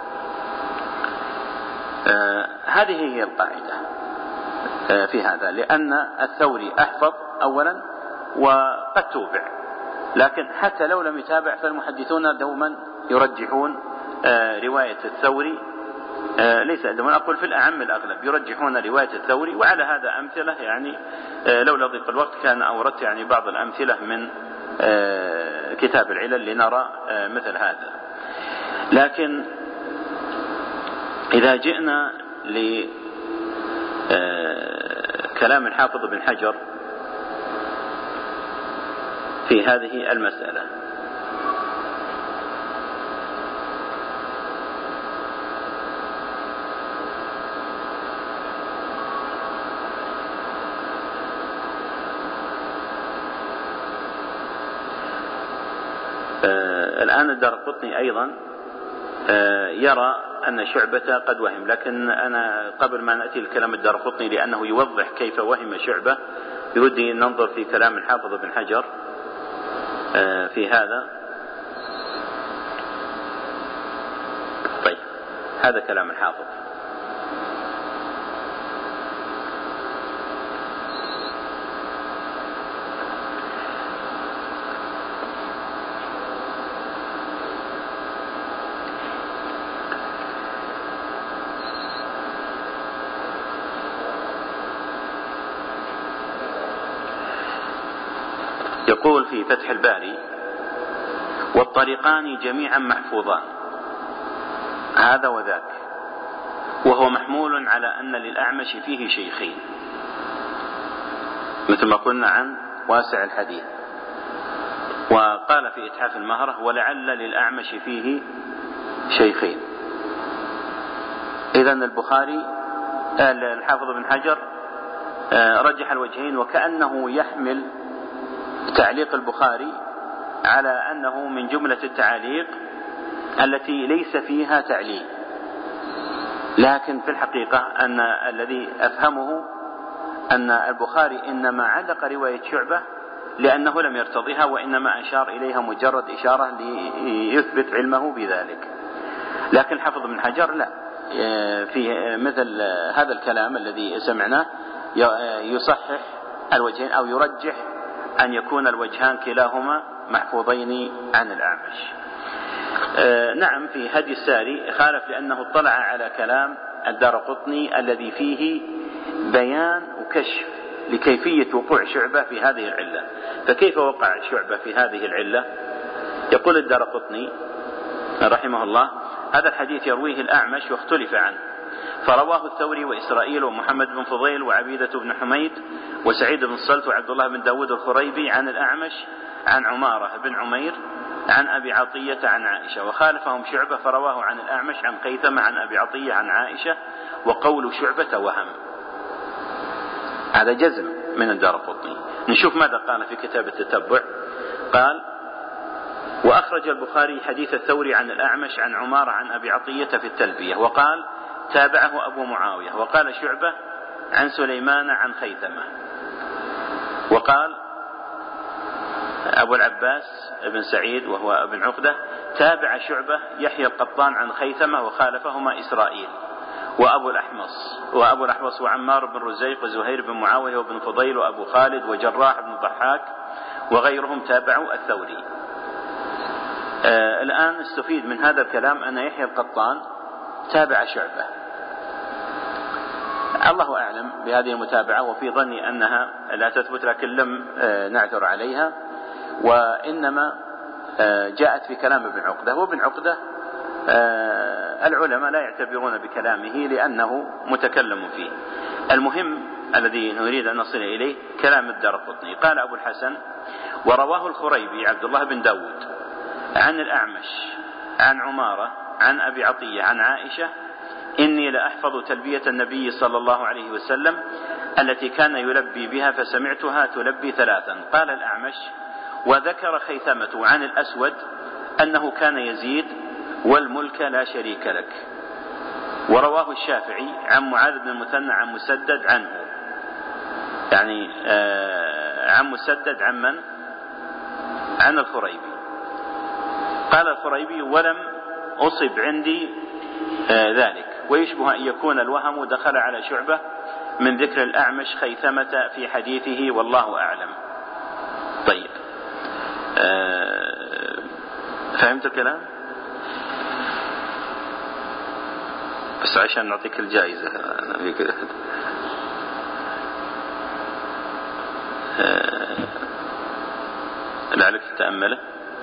آه هذه هي القاعدة آه في هذا، لأن الثوري أحفظ أولا وقد توبع، لكن حتى لو لم يتابع فالمحدثون دوما يرجحون آه رواية الثوري آه ليس دوما أقول في الأعم الأغلب يرجحون رواية الثوري، وعلى هذا أمثلة يعني آه لولا ضيق الوقت كان أوردت يعني بعض الأمثلة من آه كتاب العلل لنرى آه مثل هذا. لكن إذا جئنا لكلام الحافظ بن حجر في هذه المسألة، الآن الدارقطني أيضا يرى أن شعبة قد وهم، لكن أنا قبل ما نأتي لكلام الدارقطني لأنه يوضح كيف وهم شعبة يودي أن ننظر في كلام الحافظ بن حجر في هذا. طيب هذا كلام الحافظ. يقول في فتح الباري والطريقان جميعا محفوظان هذا وذاك، وهو محمول على أن للأعمش فيه شيخين مثل ما قلنا عن واسع الحديث. وقال في إتحاف المهرة ولعل للأعمش فيه شيخين. إذن البخاري الحافظ بن حجر رجح الوجهين، وكأنه يحمل تعليق البخاري على أنه من جملة التعاليق التي ليس فيها تعليل، لكن في الحقيقة أن الذي أفهمه أن البخاري إنما علق رواية شعبة لأنه لم يرتضيها، وإنما أشار إليها مجرد إشارة ليثبت علمه بذلك. لكن حافظ بن حجر لا، في مثل هذا الكلام الذي سمعناه يصحح الوجهين أو يرجح أن يكون الوجهان كلاهما محفوظين عن الأعمش. آه نعم في هدي الساري خالف لأنه اطلع على كلام الدارقطني الذي فيه بيان وكشف لكيفية وقوع شعبة في هذه العلة. فكيف وقع شعبة في هذه العلة؟ يقول الدارقطني رحمه الله: هذا الحديث يرويه الأعمش واختلف عنه، فرواه الثوري وإسرائيل ومحمد بن فضيل وعبيدة بن حميد وسعيد بن الصلت وعبد الله بن داود الخريبي عن الأعمش عن عمارة بن عمير عن أبي عطية عن عائشة، وخالفهم شعبة فرواه عن الأعمش عن خيثمة عن أبي عطية عن عائشة، وقول شعبة وهم. هذا جزم من الدارقطني. نشوف ماذا قال في كتاب التتبع. قال: وأخرج البخاري حديث الثوري عن الأعمش عن عمارة عن أبي عطية في التلبية، وقال: تابعه أبو معاوية. وقال شعبة عن سليمان عن خيثمة. وقال أبو العباس ابن سعيد وهو ابن عقدة: تابع شعبة يحيى القطان عن خيثمة وخالفهما إسرائيل وأبو الأحمص وأبو الأحمص وعمار بن رزيق وزهير بن معاوية وابن فضيل وأبو خالد وجراح بن ضحاك وغيرهم تابعوا الثوري. آه الآن استفيد من هذا الكلام أن يحيى القطان تابع شعبة. الله أعلم بهذه المتابعة، وفي ظني أنها لا تثبت، لكن لم آه نعثر عليها، وإنما آه جاءت في كلام ابن عقدة. وابن عقدة آه العلماء لا يعتبرون بكلامه لأنه متكلم فيه. المهم الذي نريد أن نصل إليه كلام الدارقطني. قال أبو الحسن: ورواه الخريبي عبد الله بن داود عن الأعمش عن عمارة عن أبي عطية عن عائشة: إني لأحفظ تلبية النبي صلى الله عليه وسلم التي كان يلبي بها فسمعتها تلبي ثلاثا. قال الأعمش: وذكر خيثمة عن الأسود أنه كان يزيد والملك لا شريك لك. ورواه الشافعي عن معاذ بن المثنى عن مسدد عنه، يعني آه عن مسدد عن من؟ عن الخريبي. قال الخريبي: ولم أصب عندي آه ذلك، ويشبه أن يكون الوهم دخل على شعبة من ذكر الأعمش خيثمة في حديثه، والله أعلم. طيب، آه فهمت الكلام؟ بس عشان نعطيك الجائزة آه لعلك تتأمله.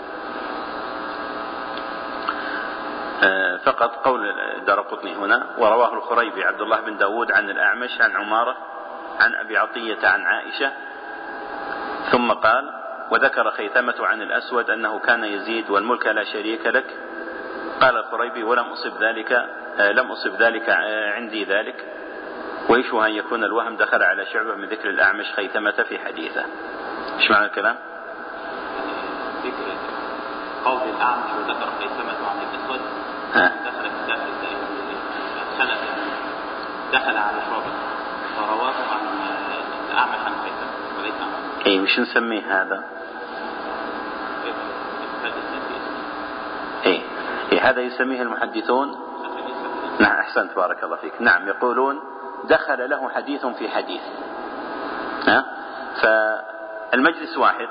آه فقط قول الدارقطني هنا: ورواه الخريبي عبد الله بن داود عن الأعمش عن عمارة عن أبي عطية عن عائشة، ثم قال: وذكر خيثمة عن الأسود أنه كان يزيد والملك لا شريك لك. قال الخريبي: ولم أصب ذلك آه لم أصب ذلك آه عندي ذلك، ويشبه أن يكون الوهم دخل على شعبة من ذكر الأعمش خيثمة في حديثه. إيش معنى الكلام؟ ذكر قول الأعمش وذكر خيثمة عن الأسود دخل في داخل السند، دخل على شعبة فرواه عن الأعمش عن خيثمة وليس عن. إيه مش نسميه هذا؟ إيه إيه هذا يسميه المحدثون. نعم أحسنت بارك الله فيك. نعم يقولون دخل له حديث في حديث. ها؟ فالمجلس واحد.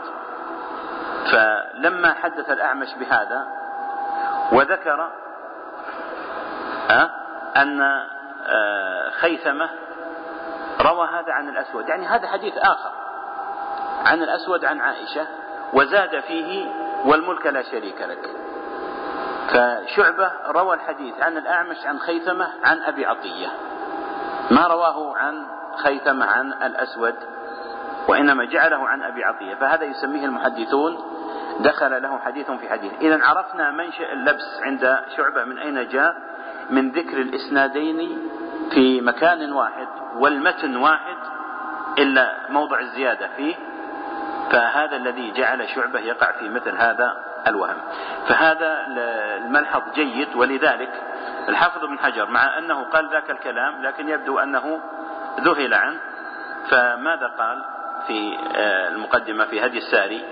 فلما حدث الأعمش بهذا وذكر ها أن خيثمة روى هذا عن الأسود، يعني هذا حديث آخر عن الأسود عن عائشة، وزاد فيه والملك لا شريك لك. فشعبة روى الحديث عن الأعمش عن خيثمة عن أبي عطية، ما رواه عن خيثمة عن الأسود، وإنما جعله عن أبي عطية. فهذا يسميه المحدثون دخل له حديث في حديث. إذن عرفنا منشأ اللبس عند شعبة من أين جاء، من ذكر الإسنادين في مكان واحد والمتن واحد إلا موضع الزيادة فيه، فهذا الذي جعل شعبة يقع في مثل هذا الوهم. فهذا الملحظ جيد، ولذلك الحافظ ابن حجر مع أنه قال ذاك الكلام لكن يبدو أنه ذهل عنه، فماذا قال في المقدمة في هدي الساري؟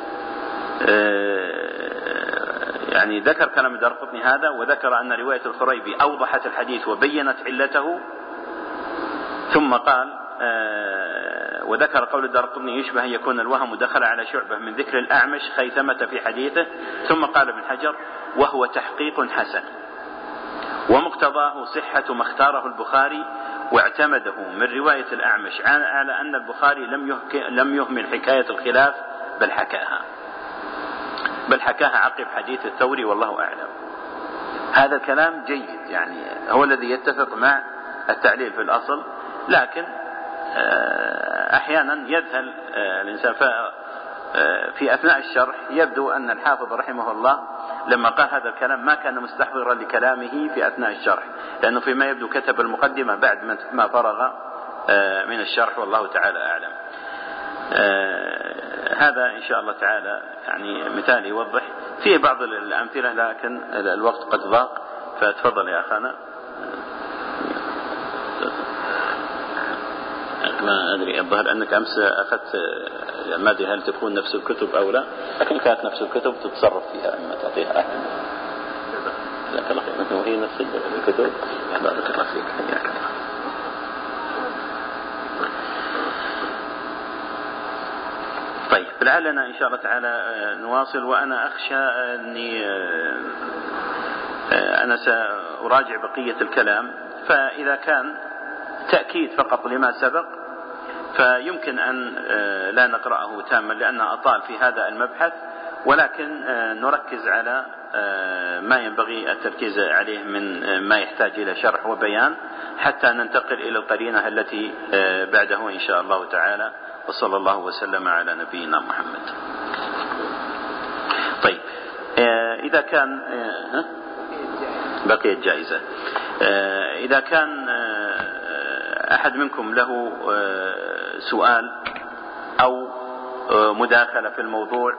يعني ذكر كلام الدارقطني هذا، وذكر أن رواية الخريبي أوضحت الحديث وبينت علته، ثم قال وذكر قول الدارقطني يشبه أن يكون الوهم دخل على شعبة من ذكر الأعمش خيثمة في حديثه، ثم قال ابن حجر: وهو تحقيق حسن ومقتضاه صحة ما اختاره البخاري واعتمده من رواية الأعمش على أن البخاري لم لم يهمل حكاية الخلاف بل حكاها بل حكاها عقب حديث الثوري والله أعلم. هذا الكلام جيد، يعني هو الذي يتفق مع التعليل في الأصل، لكن أحيانا يذهل الإنسان في أثناء الشرح. يبدو أن الحافظ رحمه الله لما قال هذا الكلام ما كان مستحضرا لكلامه في أثناء الشرح، لأنه فيما يبدو كتب المقدمة بعد ما فرغ من الشرح، والله تعالى أعلم. هذا إن شاء الله تعالى يعني مثال يوضح فيه بعض الأمثلة، لكن الوقت قد ضاق، فتفضل يا أخانا. ما أدري، الظاهر أنك أمس أخذت، ما أدري هل تكون نفس الكتب أو لا، لكن كانت نفس الكتب تتصرف فيها أما تعطيها أحد. جزاك الله خير. وهي نفس الكتب. بارك الله فيك. حياك الله. طيب، لعلنا إن شاء الله تعالى نواصل، وأنا أخشى أني أنا سأراجع بقية الكلام، فإذا كان تأكيد فقط لما سبق فيمكن أن لا نقرأه تاما لأنه أطال في هذا المبحث، ولكن نركز على ما ينبغي التركيز عليه من ما يحتاج إلى شرح وبيان حتى ننتقل إلى القرينة التي بعده إن شاء الله تعالى. وصلى الله وسلم على نبينا محمد. طيب، إذا كان بقيت جائزة، إذا كان أحد منكم له سؤال أو مداخلة في الموضوع،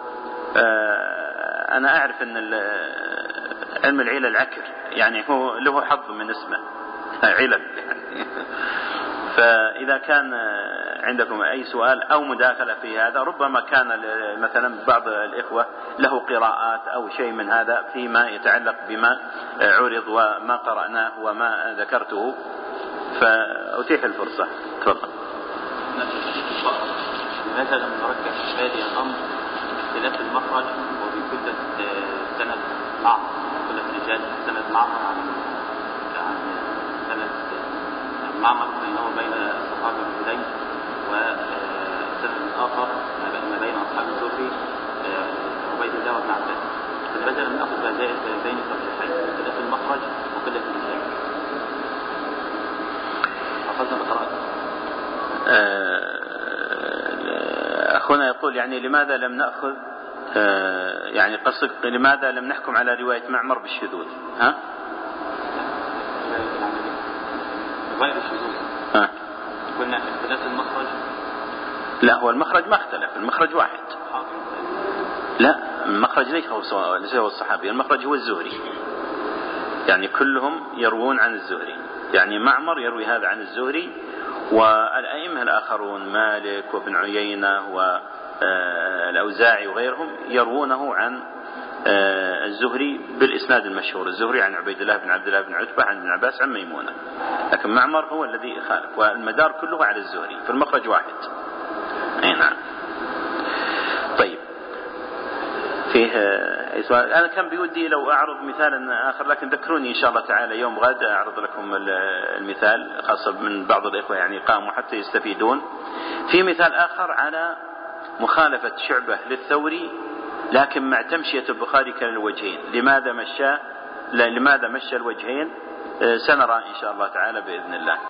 أنا أعرف أن علم العلل عكر، يعني هو له حظ من اسمه علل يعني. فإذا كان عندكم أي سؤال أو مداخلة في هذا، ربما كان مثلا بعض الإخوة له قراءات أو شيء من هذا فيما يتعلق بما عرض وما قرأناه وما ذكرته، فأتيح الفرصة. تفضل. لماذا لم نركز في هذه الأمر اختلاف المخرج وبكل سند معمر، كل رجال سند معمر عن عن سند معمر بينه وبين الصحابة الهذين، وسند آخر ما بين أصحاب الزهري عبيد الله وابن عباس. فلماذا لم نأخذ بين الترجيحين اختلاف المخرج وكل الرجال؟ أخونا يقول يعني لماذا لم نأخذ، يعني قصد لماذا لم نحكم على رواية معمر بالشذوذ؟ ها؟ غير الشذوذ. ها؟ قلنا اختلاف المخرج. لا، هو المخرج ما اختلف، المخرج واحد. لا، المخرج ليس هو الصحابي، المخرج هو الزهري، يعني كلهم يروون عن الزهري، يعني معمر يروي هذا عن الزهري، والأئمة الآخرون مالك وابن عيينة والأوزاعي وغيرهم يروونه عن الزهري بالإسناد المشهور، الزهري عن عبيد الله بن عبد الله بن عتبة عن ابن عباس عن ميمونة، لكن معمر هو الذي خالف، والمدار كله على الزهري، فالمخرج واحد. أي نعم. طيب، فيه سؤال. أنا كان بودي لو أعرض مثالا آخر، لكن ذكروني إن شاء الله تعالى يوم غد أعرض لكم المثال، خاصة من بعض الإخوة يعني قاموا حتى يستفيدون. في مثال آخر على مخالفة شعبة للثوري لكن مع تمشية البخاري كلا الوجهين. لماذا مشى لماذا مشى الوجهين؟ سنرى إن شاء الله تعالى بإذن الله.